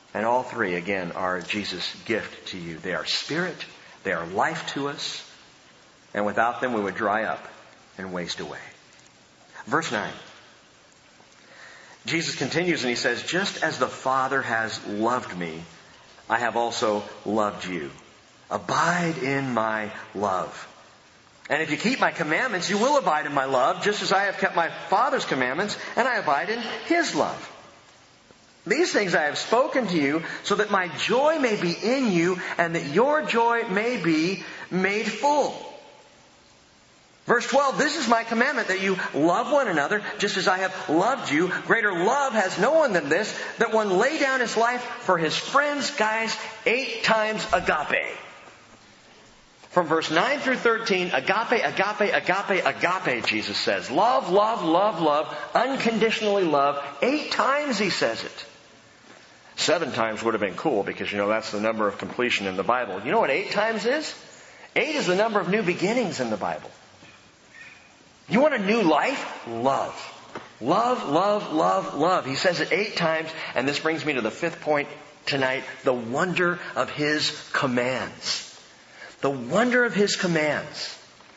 And all three, again, are Jesus' gift to you. They are spirit, they are life to us, and without them we would dry up and waste away. Verse 9. Jesus continues and he says, just as the Father has loved me, I have also loved you. Abide in my love. And if you keep my commandments, you will abide in my love, just as I have kept my Father's commandments, and I abide in his love. These things I have spoken to you, so that my joy may be in you, and that your joy may be made full. Verse 12, this is my commandment, that you love one another, just as I have loved you. Greater love has no one than this, that one lay down his life for his friends. Guys, 8 times agape. From verse 9 through 13, agape, agape, agape, agape, Jesus says. Love, love, love, love, unconditionally love. 8 times he says it. 7 times would have been cool, because that's the number of completion in the Bible. You know what 8 times is? 8 is the number of new beginnings in the Bible. You want a new life? Love. Love, love, love, love. He says it 8 times, and this brings me to the 5th point tonight, the wonder of his commands. The wonder of his commands.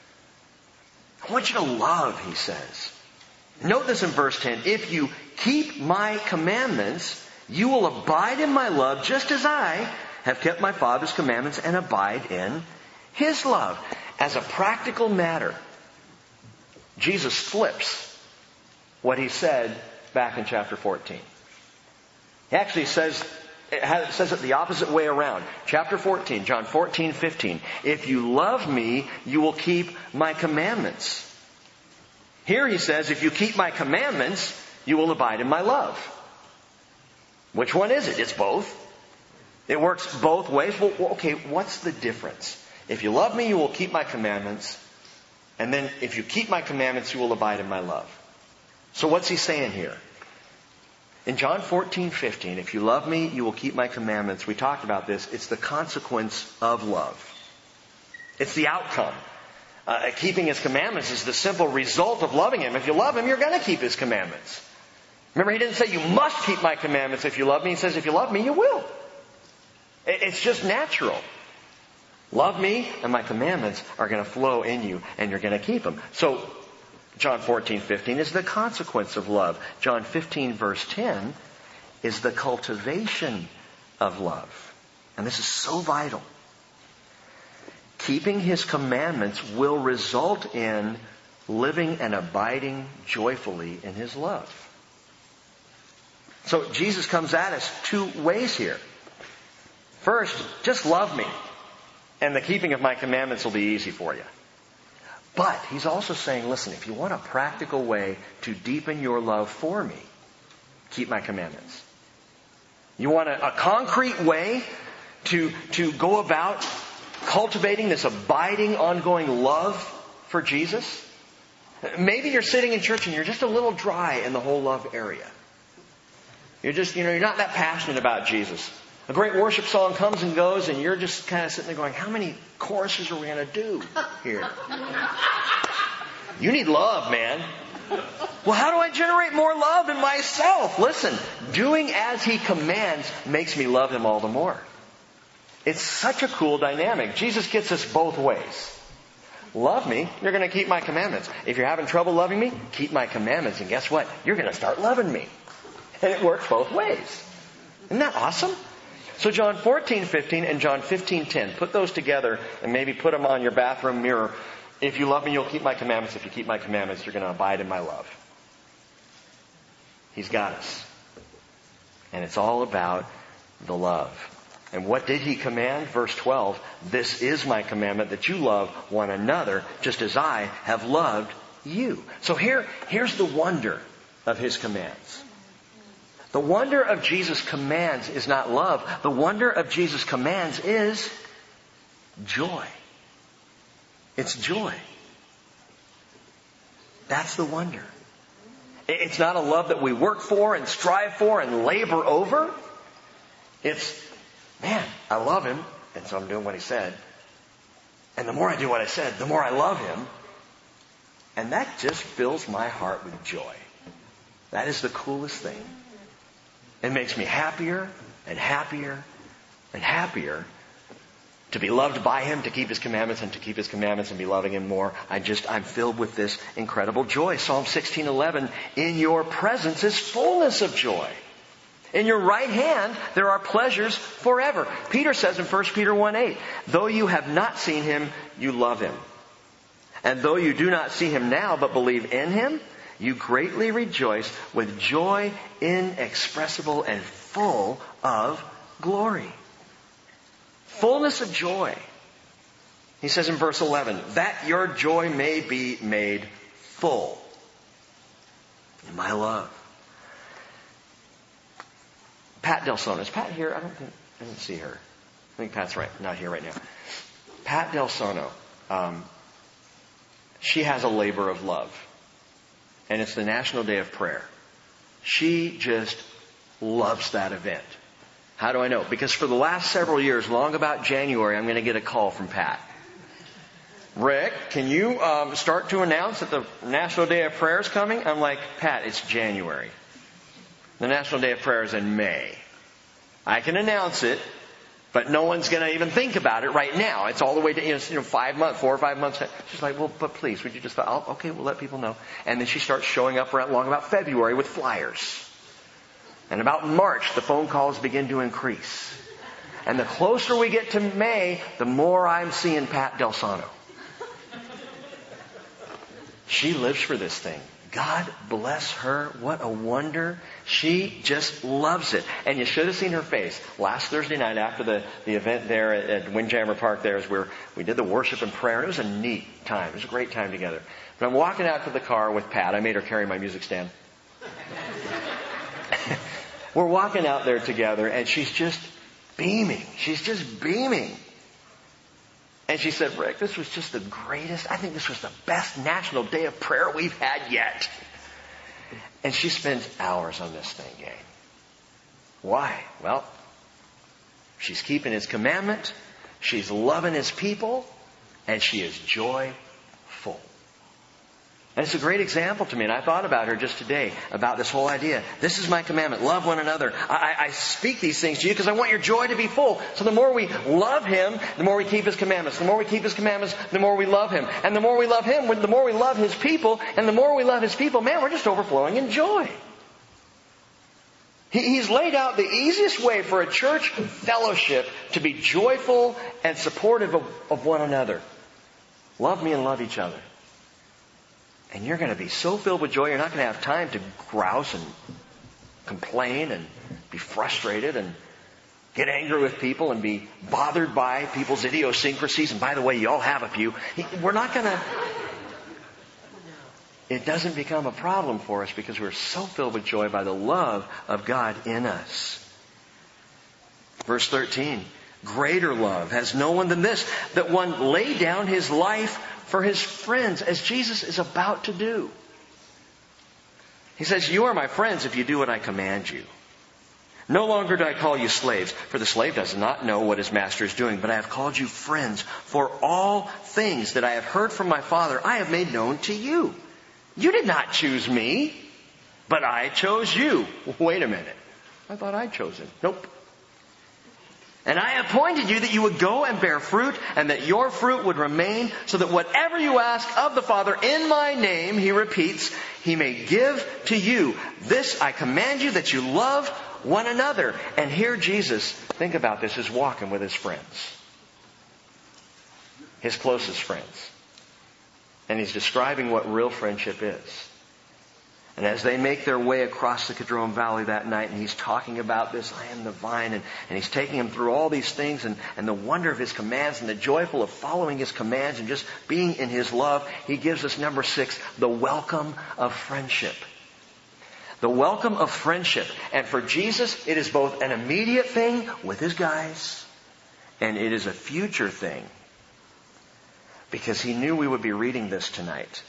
I want you to love, he says. Note this in verse 10. If you keep my commandments, you will abide in my love, just as I have kept my Father's commandments and abide in his love. As a practical matter, Jesus flips what he said back in chapter 14. He actually says it the opposite way around. Chapter 14, John 14:15. If you love me, you will keep my commandments. Here he says, if you keep my commandments, you will abide in my love. Which one is it? It's both. It works both ways. Well, okay, what's the difference? If you love me, you will keep my commandments. And then, if you keep my commandments, you will abide in my love. So what's he saying here? In John 14:15, if you love me, you will keep my commandments. We talked about this. It's the consequence of love. It's the outcome. Keeping his commandments is the simple result of loving him. If you love him, you're going to keep his commandments. Remember, he didn't say you must keep my commandments if you love me. He says if you love me, you will. It's just natural. Love me, and my commandments are going to flow in you, and you're going to keep them. So, John 14:15 is the consequence of love. John 15 verse 10 is the cultivation of love. And this is so vital. Keeping his commandments will result in living and abiding joyfully in his love. So Jesus comes at us 2 ways here. First, just love me, and the keeping of my commandments will be easy for you. But he's also saying, listen, if you want a practical way to deepen your love for me, keep my commandments. You want a concrete way to go about cultivating this abiding, ongoing love for Jesus? Maybe you're sitting in church and you're just a little dry in the whole love area. You're just, you're not that passionate about Jesus. A great worship song comes and goes, and you're just kind of sitting there going, how many choruses are we going to do here? You need love, man. Well, how do I generate more love in myself? Listen, doing as he commands makes me love him all the more. It's such a cool dynamic. Jesus gets us both ways. Love me, you're going to keep my commandments. If you're having trouble loving me, keep my commandments. And guess what? You're going to start loving me. And it works both ways. Isn't that awesome? So John 14:15 and John 15:10. Put those together and maybe put them on your bathroom mirror. If you love me, you'll keep my commandments. If you keep my commandments, you're going to abide in my love. He's got us. And it's all about the love. And what did he command? Verse 12. This is my commandment, that you love one another just as I have loved you. So here's the wonder of his commands. The wonder of Jesus' commands is not love. The wonder of Jesus' commands is joy. It's joy. That's the wonder. It's not a love that we work for and strive for and labor over. It's, man, I love him, and so I'm doing what he said. And the more I do what I said, the more I love him. And that just fills my heart with joy. That is the coolest thing. It makes me happier. and happier and happier to be loved by Him, to keep His commandments, and to keep His commandments and be loving Him more. I'm filled with this incredible joy. Psalm 16:11, in your presence is fullness of joy. In your right hand there are pleasures forever. Peter says in 1 Peter 1:8, though you have not seen Him, you love Him. And though you do not see Him now, but believe in Him, you greatly rejoice with joy inexpressible and full of glory. Fullness of joy. He says in verse 11, that your joy may be made full in my love. Pat Delsono. Is Pat here? I didn't see her. I think Pat's not here right now. Pat Delsono. She has a labor of love. And it's the National Day of Prayer. She just loves that event. How do I know? Because for the last several years, long about January, I'm going to get a call from Pat. Rick, can you start to announce that the National Day of Prayer is coming? I'm like, Pat, it's January. The National Day of Prayer is in May. I can announce it, but no one's going to even think about it right now. It's all the way to 4 or 5 months. She's like, well, but please, would you just, okay, we'll let people know. And then she starts showing up around long about February with flyers. And about March, the phone calls begin to increase. And the closer we get to May, the more I'm seeing Pat Delsono. She lives for this thing. God bless her. What a wonder. She just loves it. And you should have seen her face. Last Thursday night after the event there at Windjammer Park there is where we did the worship and prayer. It was a neat time. It was a great time together. But I'm walking out to the car with Pat. I made her carry my music stand. We're walking out there together and she's just beaming. She's just beaming. And she said, Rick, this was just the greatest. I think this was the best National Day of Prayer we've had yet. And she spends hours on this thing, gang. Why? Well, she's keeping His commandment. She's loving His people. And she is joyful. And it's a great example to me. And I thought about her just today, about this whole idea. This is my commandment. Love one another. I speak these things to you because I want your joy to be full. So the more we love Him, the more we keep His commandments. The more we keep His commandments, the more we love Him. And the more we love Him, the more we love His people. And the more we love His people, man, we're just overflowing in joy. He's laid out the easiest way for a church fellowship to be joyful and supportive of one another. Love me and love each other. And you're going to be so filled with joy, you're not going to have time to grouse and complain and be frustrated and get angry with people and be bothered by people's idiosyncrasies. And by the way, you all have a few. We're not going to... It doesn't become a problem for us because we're so filled with joy by the love of God in us. Verse 13. Greater love has no one than this, that one lay down his life for his friends, as Jesus is about to do. He says, you are my friends if you do what I command you. No longer do I call you slaves, for the slave does not know what his master is doing, but I have called you friends, for all things that I have heard from my Father I have made known to you. You did not choose me, but I chose you. Wait a minute. I thought I chose him. Nope. And I appointed you that you would go and bear fruit, and that your fruit would remain, so that whatever you ask of the Father in my name, He repeats, He may give to you. This I command you, that you love one another. And here Jesus, think about this, is walking with His friends. His closest friends. And He's describing what real friendship is. And as they make their way across the Kidron Valley that night, and He's talking about this, I am the vine, and He's taking them through all these things, and the wonder of His commands, and the joyful of following His commands, and just being in His love, He gives us number 6, the welcome of friendship. The welcome of friendship. And for Jesus, it is both an immediate thing with His guys, and it is a future thing. Because He knew we would be reading this tonight.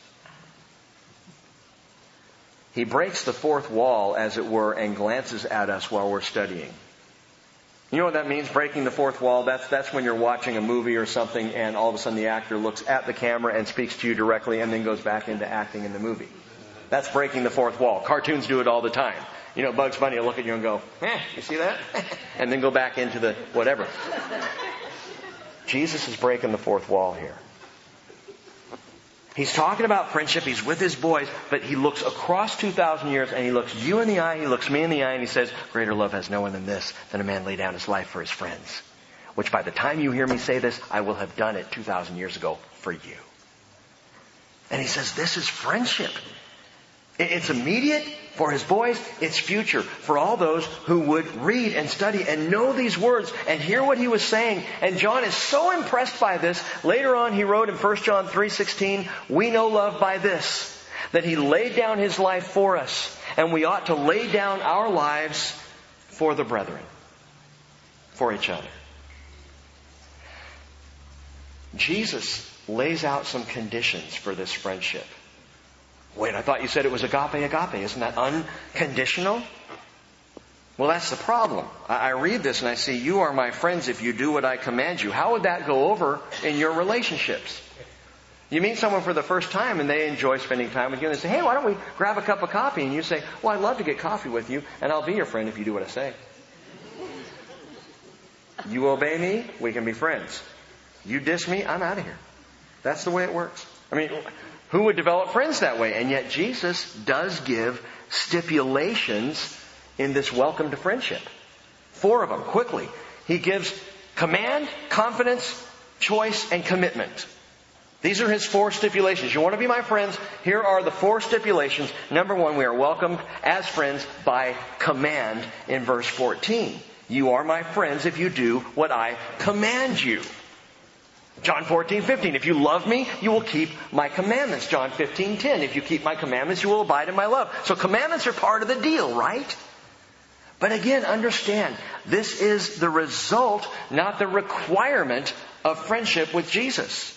He breaks the fourth wall, as it were, and glances at us while we're studying. You know what that means, breaking the fourth wall? That's when you're watching a movie or something and all of a sudden the actor looks at the camera and speaks to you directly and then goes back into acting in the movie. That's breaking the fourth wall. Cartoons do it all the time. You know, Bugs Bunny will look at you and go, you see that? And then go back into the whatever. Jesus is breaking the fourth wall here. He's talking about friendship. He's with his boys, but he looks across 2,000 years and he looks you in the eye, he looks me in the eye, and he says, greater love has no one than this, than a man lay down his life for his friends. Which by the time you hear me say this, I will have done it 2,000 years ago for you. And he says, this is friendship. It's immediate for his boys. It's future for all those who would read and study and know these words and hear what he was saying. And John is so impressed by this. Later on, he wrote in 1 John 3:16, we know love by this, that he laid down his life for us. And we ought to lay down our lives for the brethren, for each other. Jesus lays out some conditions for this friendship. Wait, I thought you said it was agape. Isn't that unconditional? Well, that's the problem. I read this and I see, you are my friends if you do what I command you. How would that go over in your relationships? You meet someone for the first time and they enjoy spending time with you and they say, hey, why don't we grab a cup of coffee? And you say, well, I'd love to get coffee with you and I'll be your friend if you do what I say. You obey me, we can be friends. You diss me, I'm out of here. That's the way it works. I mean, who would develop friends that way? And yet Jesus does give stipulations in this welcome to friendship. 4 of them, quickly. He gives command, confidence, choice, and commitment. These are his 4 stipulations. You want to be my friends? Here are the 4 stipulations. Number 1, we are welcomed as friends by command in verse 14. You are my friends if you do what I command you. John 14:15, if you love me, you will keep my commandments. John 15:10, if you keep my commandments, you will abide in my love. So commandments are part of the deal, right? But again, understand, this is the result, not the requirement of friendship with Jesus.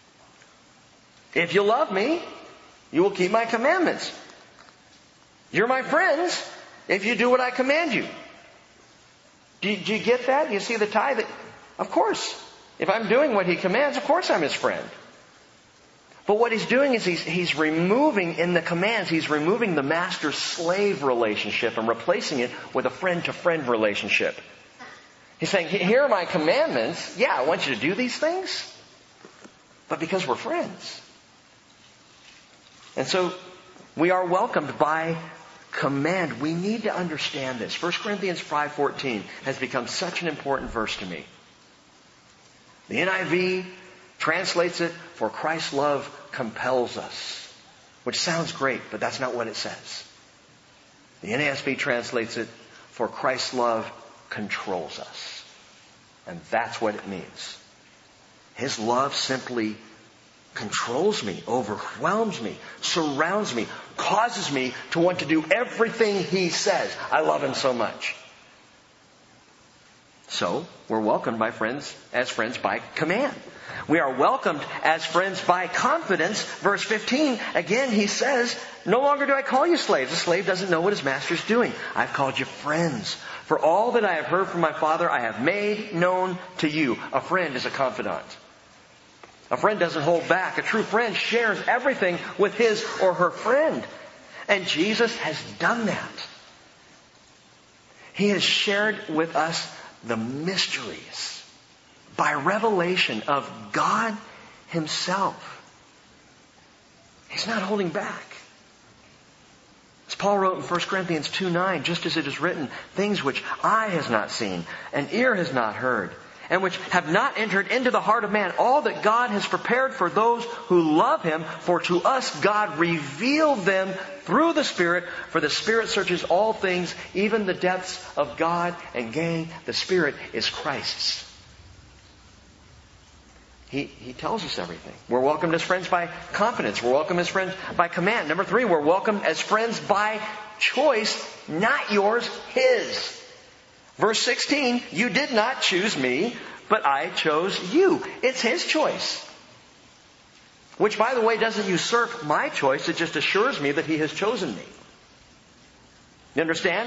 If you love me, you will keep my commandments. You're my friends if you do what I command you. Do you get that? Do you see the tie? Of course. If I'm doing what he commands, of course I'm his friend. But what he's doing is he's removing in the commands, he's removing the master-slave relationship and replacing it with a friend-to-friend relationship. He's saying, here are my commandments. Yeah, I want you to do these things. But because we're friends. And so we are welcomed by command. We need to understand this. 1 Corinthians 5:14 has become such an important verse to me. The NIV translates it, for Christ's love compels us. Which sounds great, but that's not what it says. The NASB translates it, for Christ's love controls us. And that's what it means. His love simply controls me, overwhelms me, surrounds me, causes me to want to do everything he says. I love him so much. So, we're welcomed as friends by command. We are welcomed as friends by confidence. Verse 15, again he says, no longer do I call you slaves. A slave doesn't know what his master is doing. I've called you friends. For all that I have heard from my Father, I have made known to you. A friend is a confidant. A friend doesn't hold back. A true friend shares everything with his or her friend. And Jesus has done that. He has shared with us the mysteries by revelation of God himself. He's not holding back. As Paul wrote in 1 Corinthians 2:9, just as it is written, things which eye has not seen, and ear has not heard, and which have not entered into the heart of man, all that God has prepared for those who love him, for to us God revealed them through the Spirit, for the Spirit searches all things, even the depths of God. And gang, the Spirit is Christ's. He tells us everything. We're welcomed as friends by confidence. We're welcomed as friends by command. Number 3, we're welcomed as friends by choice, not yours, his. Verse 16, you did not choose me, but I chose you. It's his choice. Which, by the way, doesn't usurp my choice. It just assures me that he has chosen me. You understand?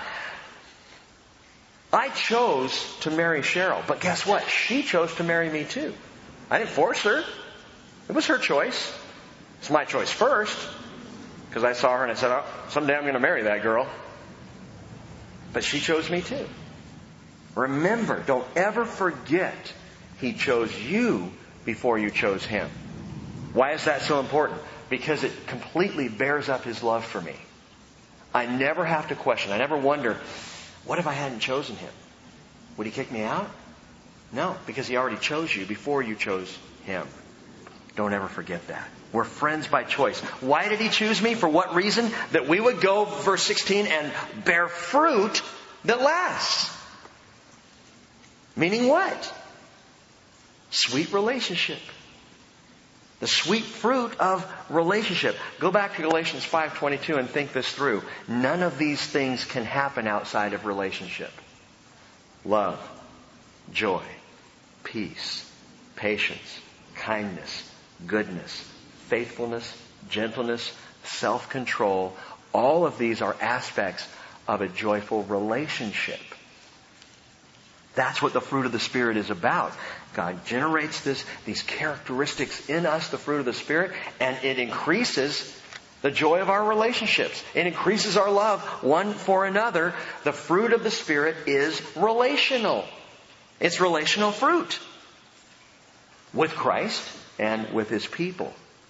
I chose to marry Cheryl. But guess what? She chose to marry me too. I didn't force her. It was her choice. It's my choice first. because I saw her and I said, oh, someday I'm going to marry that girl. But she chose me too. Remember, don't ever forget He chose you before you chose Him. Why is that so important? Because it completely bears up His love for me. I never have to question. I never wonder, what if I hadn't chosen Him? Would He kick me out? No, because He already chose you before you chose Him. Don't ever forget that. We're friends by choice. Why did He choose me? For what reason? That we would go, verse 16, and bear fruit that lasts. Meaning what? Sweet relationship. The sweet fruit of relationship. Go back to Galatians 5:22 and think this through. None of these things can happen outside of relationship. Love, joy, peace, patience, kindness, goodness, faithfulness, gentleness, self-control. All of these are aspects of a joyful relationship. That's what the fruit of the Spirit is about. God generates these characteristics in us, the fruit of the Spirit, and it increases the joy of our relationships. It increases our love one for another. The fruit of the Spirit is relational. It's relational fruit with Christ and with His people.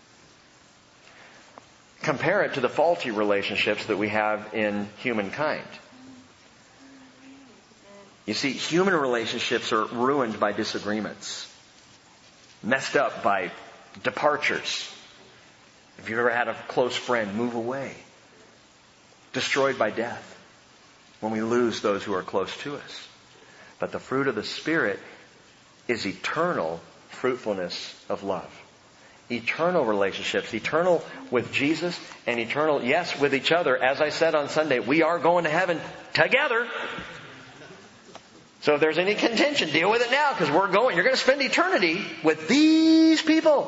Compare it to the faulty relationships that we have in humankind. You see, human relationships are ruined by disagreements, messed up by departures. If you've ever had a close friend move away, destroyed by death, when we lose those who are close to us. But the fruit of the Spirit is eternal fruitfulness of love. Eternal relationships, eternal with Jesus and eternal, yes, with each other. As I said on Sunday, we are going to heaven together. So if there's any contention, deal with it now, because you're going to spend eternity with these people.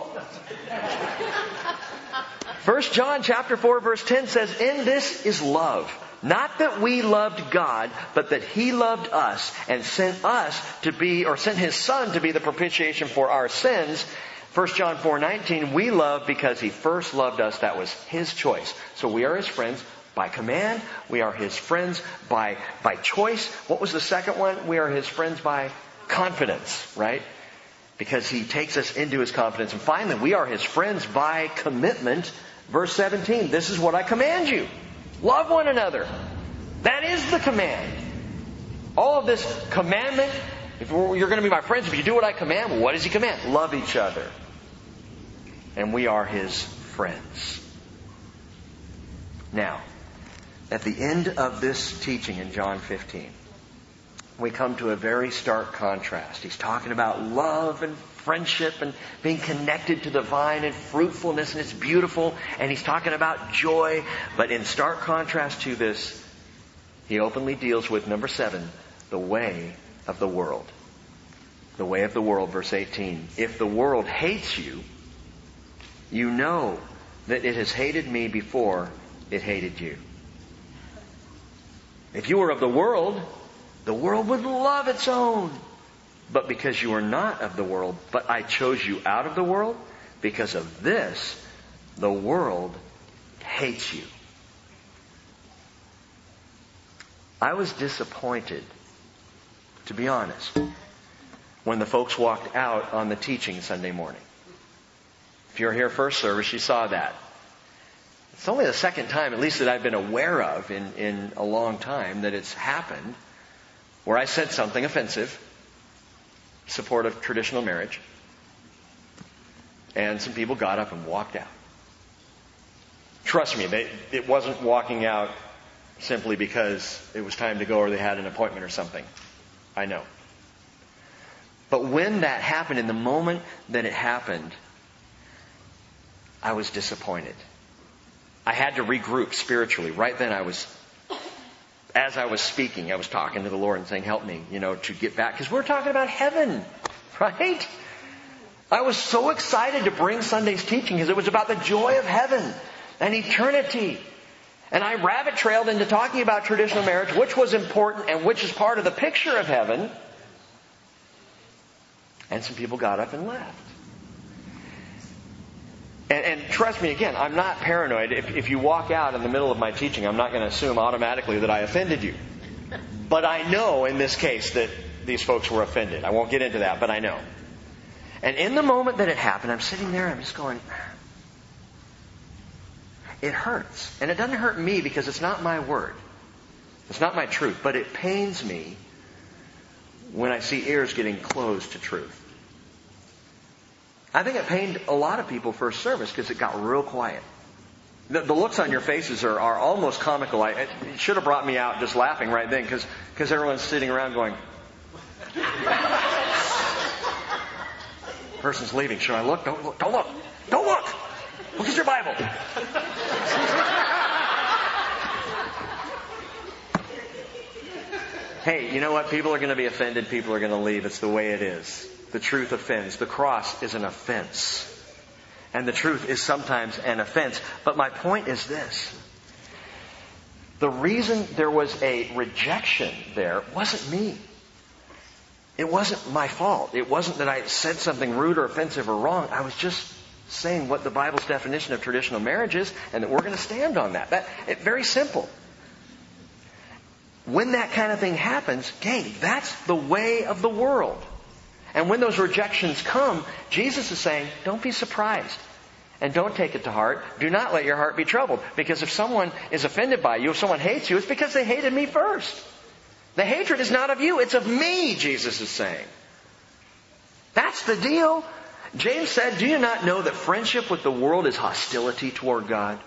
1 John chapter 4 verse 10 says, in this is love. Not that we loved God, but that He loved us and sent His Son to be the propitiation for our sins. 1 John 4:19, we love because He first loved us. That was His choice. So we are His friends by command. We are His friends by choice. What was the second one? We are His friends by confidence, right? Because He takes us into His confidence. And finally, we are His friends by commitment. Verse 17, this is what I command you. Love one another. That is the command. All of this commandment, if you're going to be my friends, if you do what I command, well, what does He command? Love each other. And we are His friends. Now, at the end of this teaching in John 15, we come to a very stark contrast. He's talking about love and friendship and being connected to the vine and fruitfulness, and it's beautiful. And He's talking about joy. But in stark contrast to this, He openly deals with, number 7, the way of the world. The way of the world, verse 18. If the world hates you, you know that it has hated me before it hated you. If you were of the world would love its own. But because you are not of the world, but I chose you out of the world, because of this, the world hates you. I was disappointed, to be honest, when the folks walked out on the teaching Sunday morning. If you were here first service, you saw that. It's only the second time, at least that I've been aware of in a long time, that it's happened where I said something offensive, support of traditional marriage, and some people got up and walked out. Trust me, it wasn't walking out simply because it was time to go or they had an appointment or something. I know. But when that happened, in the moment that it happened, I was disappointed. I had to regroup spiritually. Right then as I was speaking, I was talking to the Lord and saying, help me, to get back. Because we're talking about heaven, right? I was so excited to bring Sunday's teaching because it was about the joy of heaven and eternity. And I rabbit trailed into talking about traditional marriage, which was important and which is part of the picture of heaven. And some people got up and left. And trust me, again, I'm not paranoid. If you walk out in the middle of my teaching, I'm not going to assume automatically that I offended you. But I know in this case that these folks were offended. I won't get into that, but I know. And in the moment that it happened, I'm sitting there and I'm just going, it hurts. And it doesn't hurt me because it's not my word. It's not my truth. But it pains me when I see ears getting closed to truth. I think it pained a lot of people first service because it got real quiet. The looks on your faces are almost comical. It should have brought me out just laughing right then because everyone's sitting around going, person's leaving. Should I look? Don't look. Don't look. Don't look. Look at your Bible. Hey, you know what? People are going to be offended. People are going to leave. It's the way it is. The truth offends. The cross is an offense. And the truth is sometimes an offense. But my point is this. The reason there was a rejection there wasn't me. It wasn't my fault. It wasn't that I said something rude or offensive or wrong. I was just saying what the Bible's definition of traditional marriage is, and that we're going to stand on that. Very simple. When that kind of thing happens, gang, that's the way of the world. And when those rejections come, Jesus is saying, don't be surprised. And don't take it to heart. Do not let your heart be troubled. Because if someone is offended by you, if someone hates you, it's because they hated me first. The hatred is not of you, it's of me, Jesus is saying. That's the deal. James said, do you not know that friendship with the world is hostility toward God?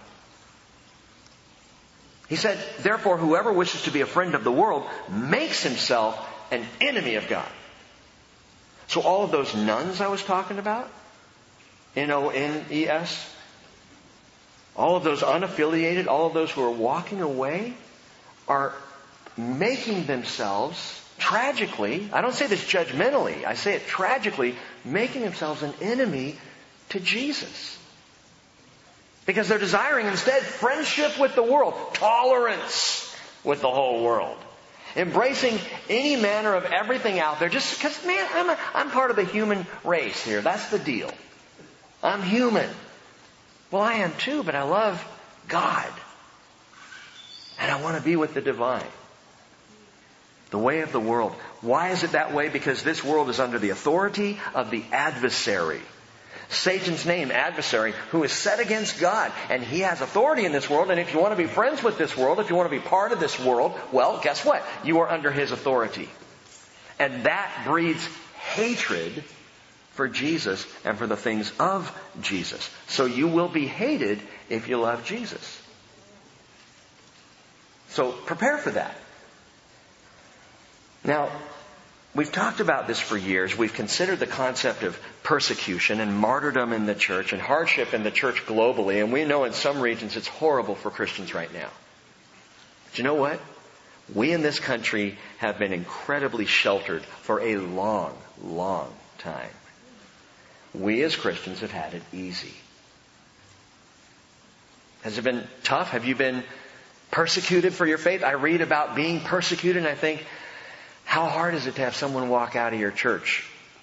He said, therefore, whoever wishes to be a friend of the world makes himself an enemy of God. So all of those nuns I was talking about, N-O-N-E-S, all of those unaffiliated, all of those who are walking away are making themselves, tragically, I don't say this judgmentally, I say it tragically, making themselves an enemy to Jesus. Because they're desiring instead friendship with the world, tolerance with the whole world. Embracing any manner of everything out there just because, man, I'm part of the human race here. That's the deal. I'm human. Well, I am too, but I love God. And I want to be with the divine. The way of the world. Why is it that way? Because this world is under the authority of the adversary. Satan's name, adversary, who is set against God. And he has authority in this world. And if you want to be friends with this world, if you want to be part of this world, well, guess what? You are under his authority. And that breeds hatred for Jesus and for the things of Jesus. So you will be hated if you love Jesus. So prepare for that. Now, we've talked about this for years. We've considered the concept of persecution and martyrdom in the church and hardship in the church globally. And we know in some regions it's horrible for Christians right now. But you know what? We in this country have been incredibly sheltered for a long, long time. We as Christians have had it easy. Has it been tough? Have you been persecuted for your faith? I read about being persecuted and I think, how hard is it to have someone walk out of your church?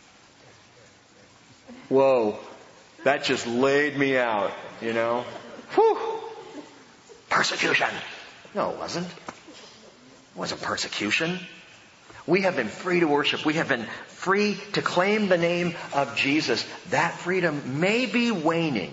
Whoa, that just laid me out, Whew! Persecution. No, it wasn't. It wasn't persecution. We have been free to worship. We have been free to claim the name of Jesus. That freedom may be waning.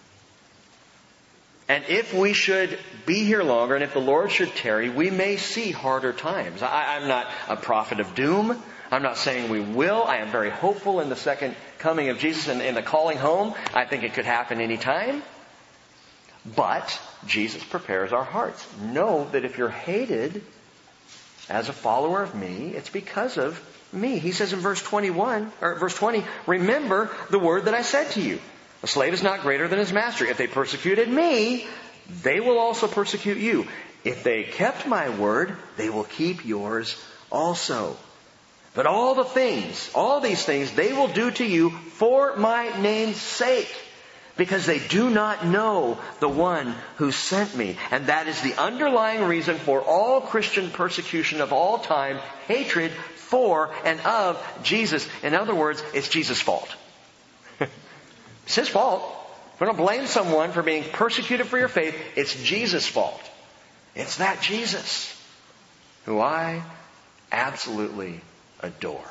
And if we should be here longer, and if the Lord should tarry, we may see harder times. I'm not a prophet of doom. I'm not saying we will. I am very hopeful in the second coming of Jesus and in the calling home. I think it could happen any time. But Jesus prepares our hearts. Know that if you're hated as a follower of me, it's because of me. He says in verse 20, remember the word that I said to you. A slave is not greater than his master. If they persecuted me, they will also persecute you. If they kept my word, they will keep yours also. But all these things they will do to you for my name's sake, because they do not know the one who sent me. And that is the underlying reason for all Christian persecution of all time, hatred for and of Jesus. In other words, it's Jesus' fault. It's his fault. we don't blame someone for being persecuted for your faith, it's Jesus' fault. It's that Jesus who I absolutely adore.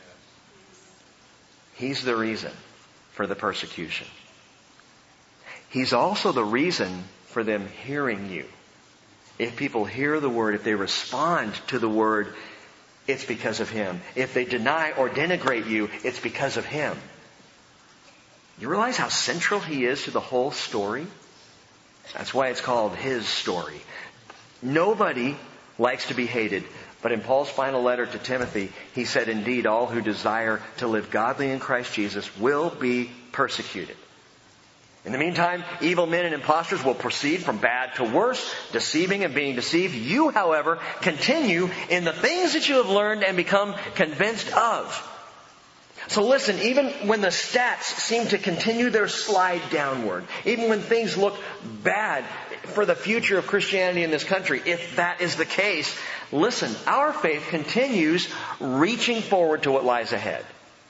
He's the reason for the persecution. He's also the reason for them hearing you. If people hear the Word, if they respond to the Word, it's because of Him. If they deny or denigrate you, it's because of Him. You realize how central He is to the whole story? That's why it's called His story. Nobody likes to be hated. But in Paul's final letter to Timothy, he said, indeed, all who desire to live godly in Christ Jesus will be persecuted. In the meantime, evil men and impostors will proceed from bad to worse, deceiving and being deceived. You, however, continue in the things that you have learned and become convinced of. So listen, even when the stats seem to continue their slide downward, even when things look bad for the future of Christianity in this country, if that is the case, listen, our faith continues reaching forward to what lies ahead.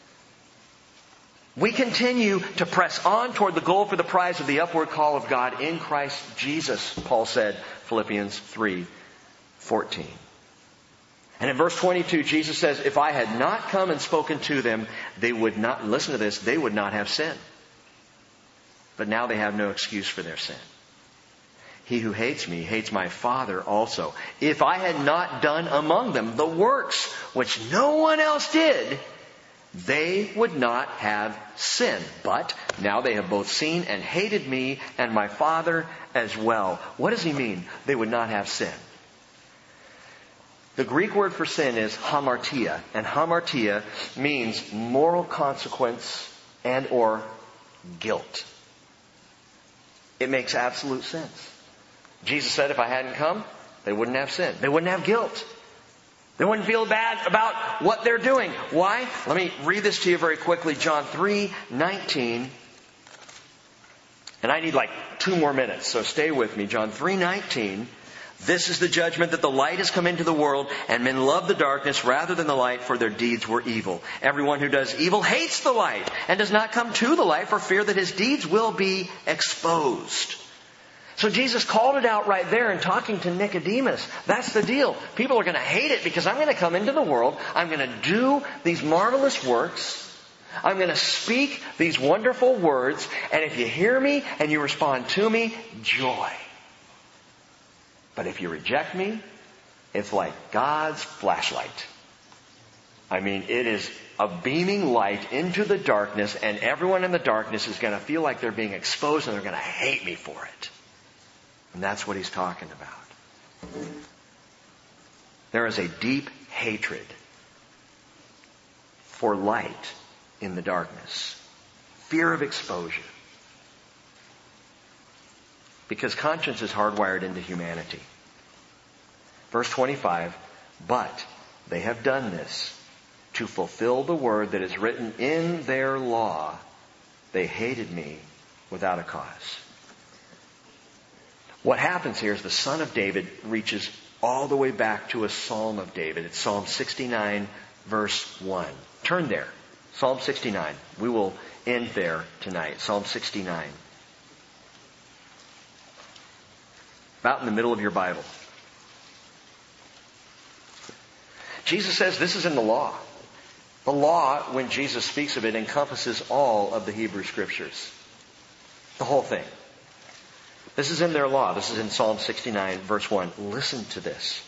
We continue to press on toward the goal for the prize of the upward call of God in Christ Jesus, Paul said, Philippians 3:14. And in verse 22, Jesus says, if I had not come and spoken to them, they would not, listen to this, they would not have sinned. But now they have no excuse for their sin. He who hates me hates my Father also. If I had not done among them the works which no one else did, they would not have sinned. But now they have both seen and hated me and my Father as well. What does he mean? They would not have sin. The Greek word for sin is hamartia. And hamartia means moral consequence and or guilt. It makes absolute sense. Jesus said if I hadn't come, they wouldn't have sin. They wouldn't have guilt. They wouldn't feel bad about what they're doing. Why? Let me read this to you very quickly. John 3:19. And I need like 2 more minutes, so stay with me. John 3:19. This is the judgment that the light has come into the world, and men love the darkness rather than the light, for their deeds were evil. Everyone who does evil hates the light and does not come to the light for fear that his deeds will be exposed. So Jesus called it out right there in talking to Nicodemus. That's the deal. People are going to hate it because I'm going to come into the world. I'm going to do these marvelous works. I'm going to speak these wonderful words. And if you hear me and you respond to me, joy. But if you reject me, it's like God's flashlight. I mean, it is a beaming light into the darkness, and everyone in the darkness is going to feel like they're being exposed and they're going to hate me for it. And that's what he's talking about. There is a deep hatred for light in the darkness. Fear of exposure. Because conscience is hardwired into humanity. Verse 25, but they have done this to fulfill the word that is written in their law. They hated me without a cause. What happens here is the Son of David reaches all the way back to a Psalm of David. It's Psalm 69, verse 1. Turn there. Psalm 69. We will end there tonight. Psalm 69. About in the middle of your Bible. Jesus says this is in the law. The law, when Jesus speaks of it, encompasses all of the Hebrew Scriptures. The whole thing. This is in their law. This is in Psalm 69, verse 1. Listen to this.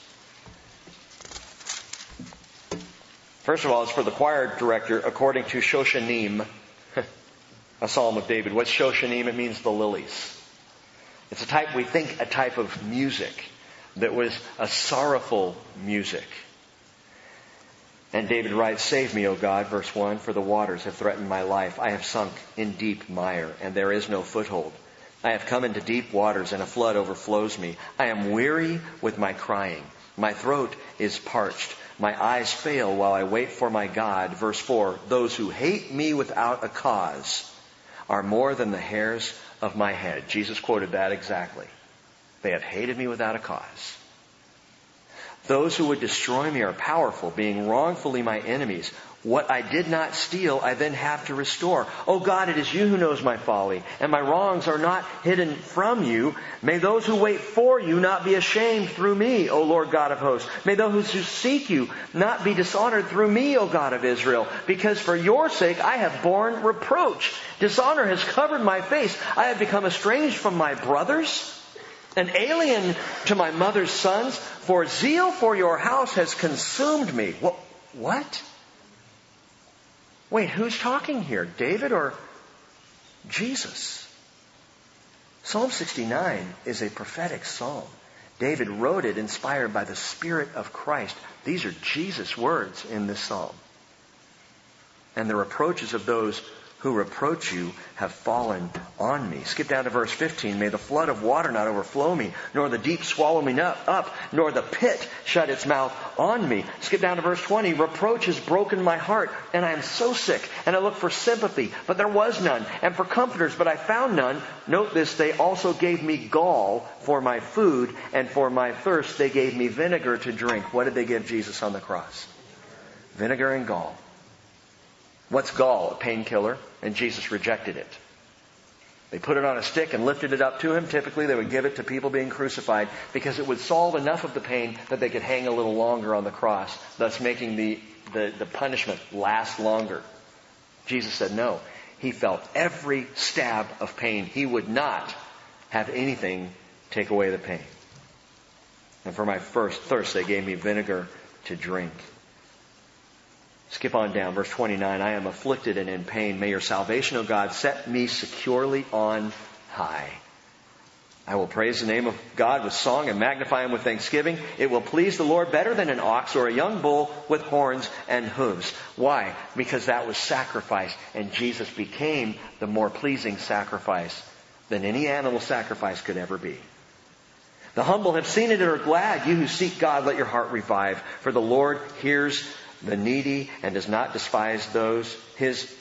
First of all, it's for the choir director according to Shoshanim, a Psalm of David. What's Shoshanim? It means the lilies. It's a type of music that was a sorrowful music. And David writes, save me, O God, verse 1, for the waters have threatened my life. I have sunk in deep mire, and there is no foothold. I have come into deep waters, and a flood overflows me. I am weary with my crying. My throat is parched. My eyes fail while I wait for my God. Verse 4, those who hate me without a cause are more than the hairs of my head. Jesus quoted that exactly. They have hated me without a cause. Those who would destroy me are powerful, being wrongfully my enemies. What I did not steal, I then have to restore. Oh God, it is you who knows my folly, and my wrongs are not hidden from you. May those who wait for you not be ashamed through me, O Lord God of hosts. May those who seek you not be dishonored through me, O God of Israel. Because for your sake I have borne reproach. Dishonor has covered my face. I have become estranged from my brothers, an alien to my mother's sons. For zeal for your house has consumed me. What? Wait, who's talking here? David or Jesus? Psalm 69 is a prophetic psalm. David wrote it inspired by the Spirit of Christ. These are Jesus' words in this psalm. And the reproaches of those who reproach you have fallen on me. Skip down to verse 15. May the flood of water not overflow me, nor the deep swallow me up, nor the pit shut its mouth on me. Skip down to verse 20. Reproach has broken my heart, and I am so sick, and I looked for sympathy, but there was none, and for comforters, but I found none. Note this, they also gave me gall for my food, and for my thirst they gave me vinegar to drink. What did they give Jesus on the cross? Vinegar and gall. What's gall? A painkiller, and Jesus rejected it. They put it on a stick and lifted it up to him. Typically, they would give it to people being crucified because it would solve enough of the pain that they could hang a little longer on the cross, thus making the punishment last longer. Jesus said no. He felt every stab of pain. He would not have anything take away the pain. And for my first thirst, they gave me vinegar to drink. Skip on down, verse 29. I am afflicted and in pain. May your salvation, O God, set me securely on high. I will praise the name of God with song and magnify him with thanksgiving. It will please the Lord better than an ox or a young bull with horns and hooves. Why? Because that was sacrifice, and Jesus became the more pleasing sacrifice than any animal sacrifice could ever be. The humble have seen it and are glad. You who seek God, let your heart revive. For the Lord hears the needy and does not despise his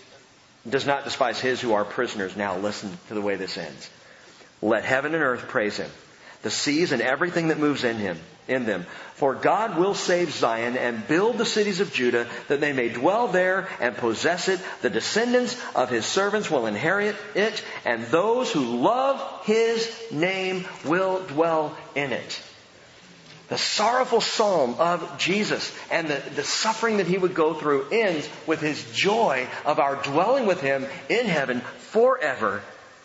who are prisoners. Now listen to the way this ends. Let heaven and earth praise him, the seas and everything that moves in them. For God will save Zion and build the cities of Judah, that they may dwell there and possess it. The descendants of his servants will inherit it, and those who love his name will dwell in it. The sorrowful psalm of Jesus and the suffering that he would go through ends with his joy of our dwelling with him in heaven forever.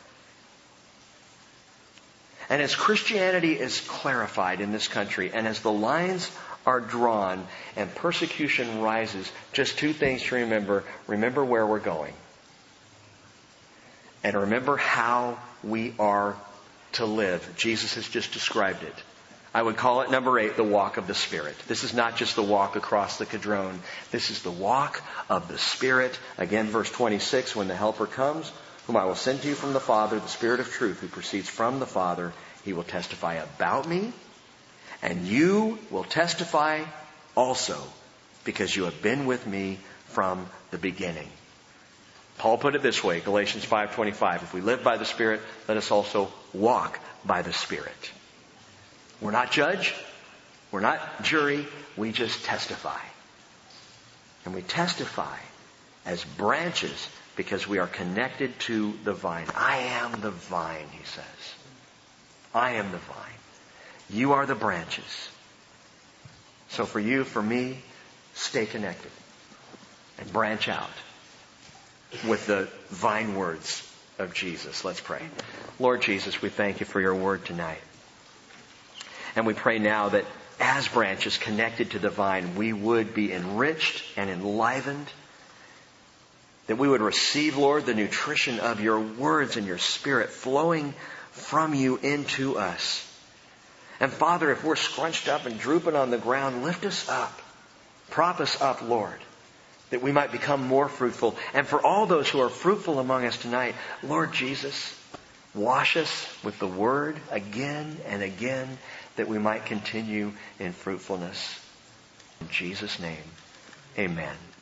And as Christianity is clarified in this country, and as the lines are drawn and persecution rises, just two things to remember. Remember where we're going. And remember how we are to live. Jesus has just described it. I would call it, number 8, the walk of the Spirit. This is not just the walk across the Kidron. This is the walk of the Spirit. Again, verse 26, when the Helper comes, whom I will send to you from the Father, the Spirit of truth, who proceeds from the Father, he will testify about me, and you will testify also, because you have been with me from the beginning. Paul put it this way, Galatians 5:25, if we live by the Spirit, let us also walk by the Spirit. We're not judge. We're not jury. We just testify. And we testify as branches because we are connected to the vine. I am the vine, he says. I am the vine. You are the branches. So for you, for me, stay connected and branch out with the vine words of Jesus. Let's pray. Lord Jesus, we thank you for your word tonight. And we pray now that as branches connected to the vine, we would be enriched and enlivened. That we would receive, Lord, the nutrition of your words and your Spirit flowing from you into us. And Father, if we're scrunched up and drooping on the ground, lift us up. Prop us up, Lord, that we might become more fruitful. And for all those who are fruitful among us tonight, Lord Jesus, wash us with the Word again and again, that we might continue in fruitfulness. In Jesus' name, amen.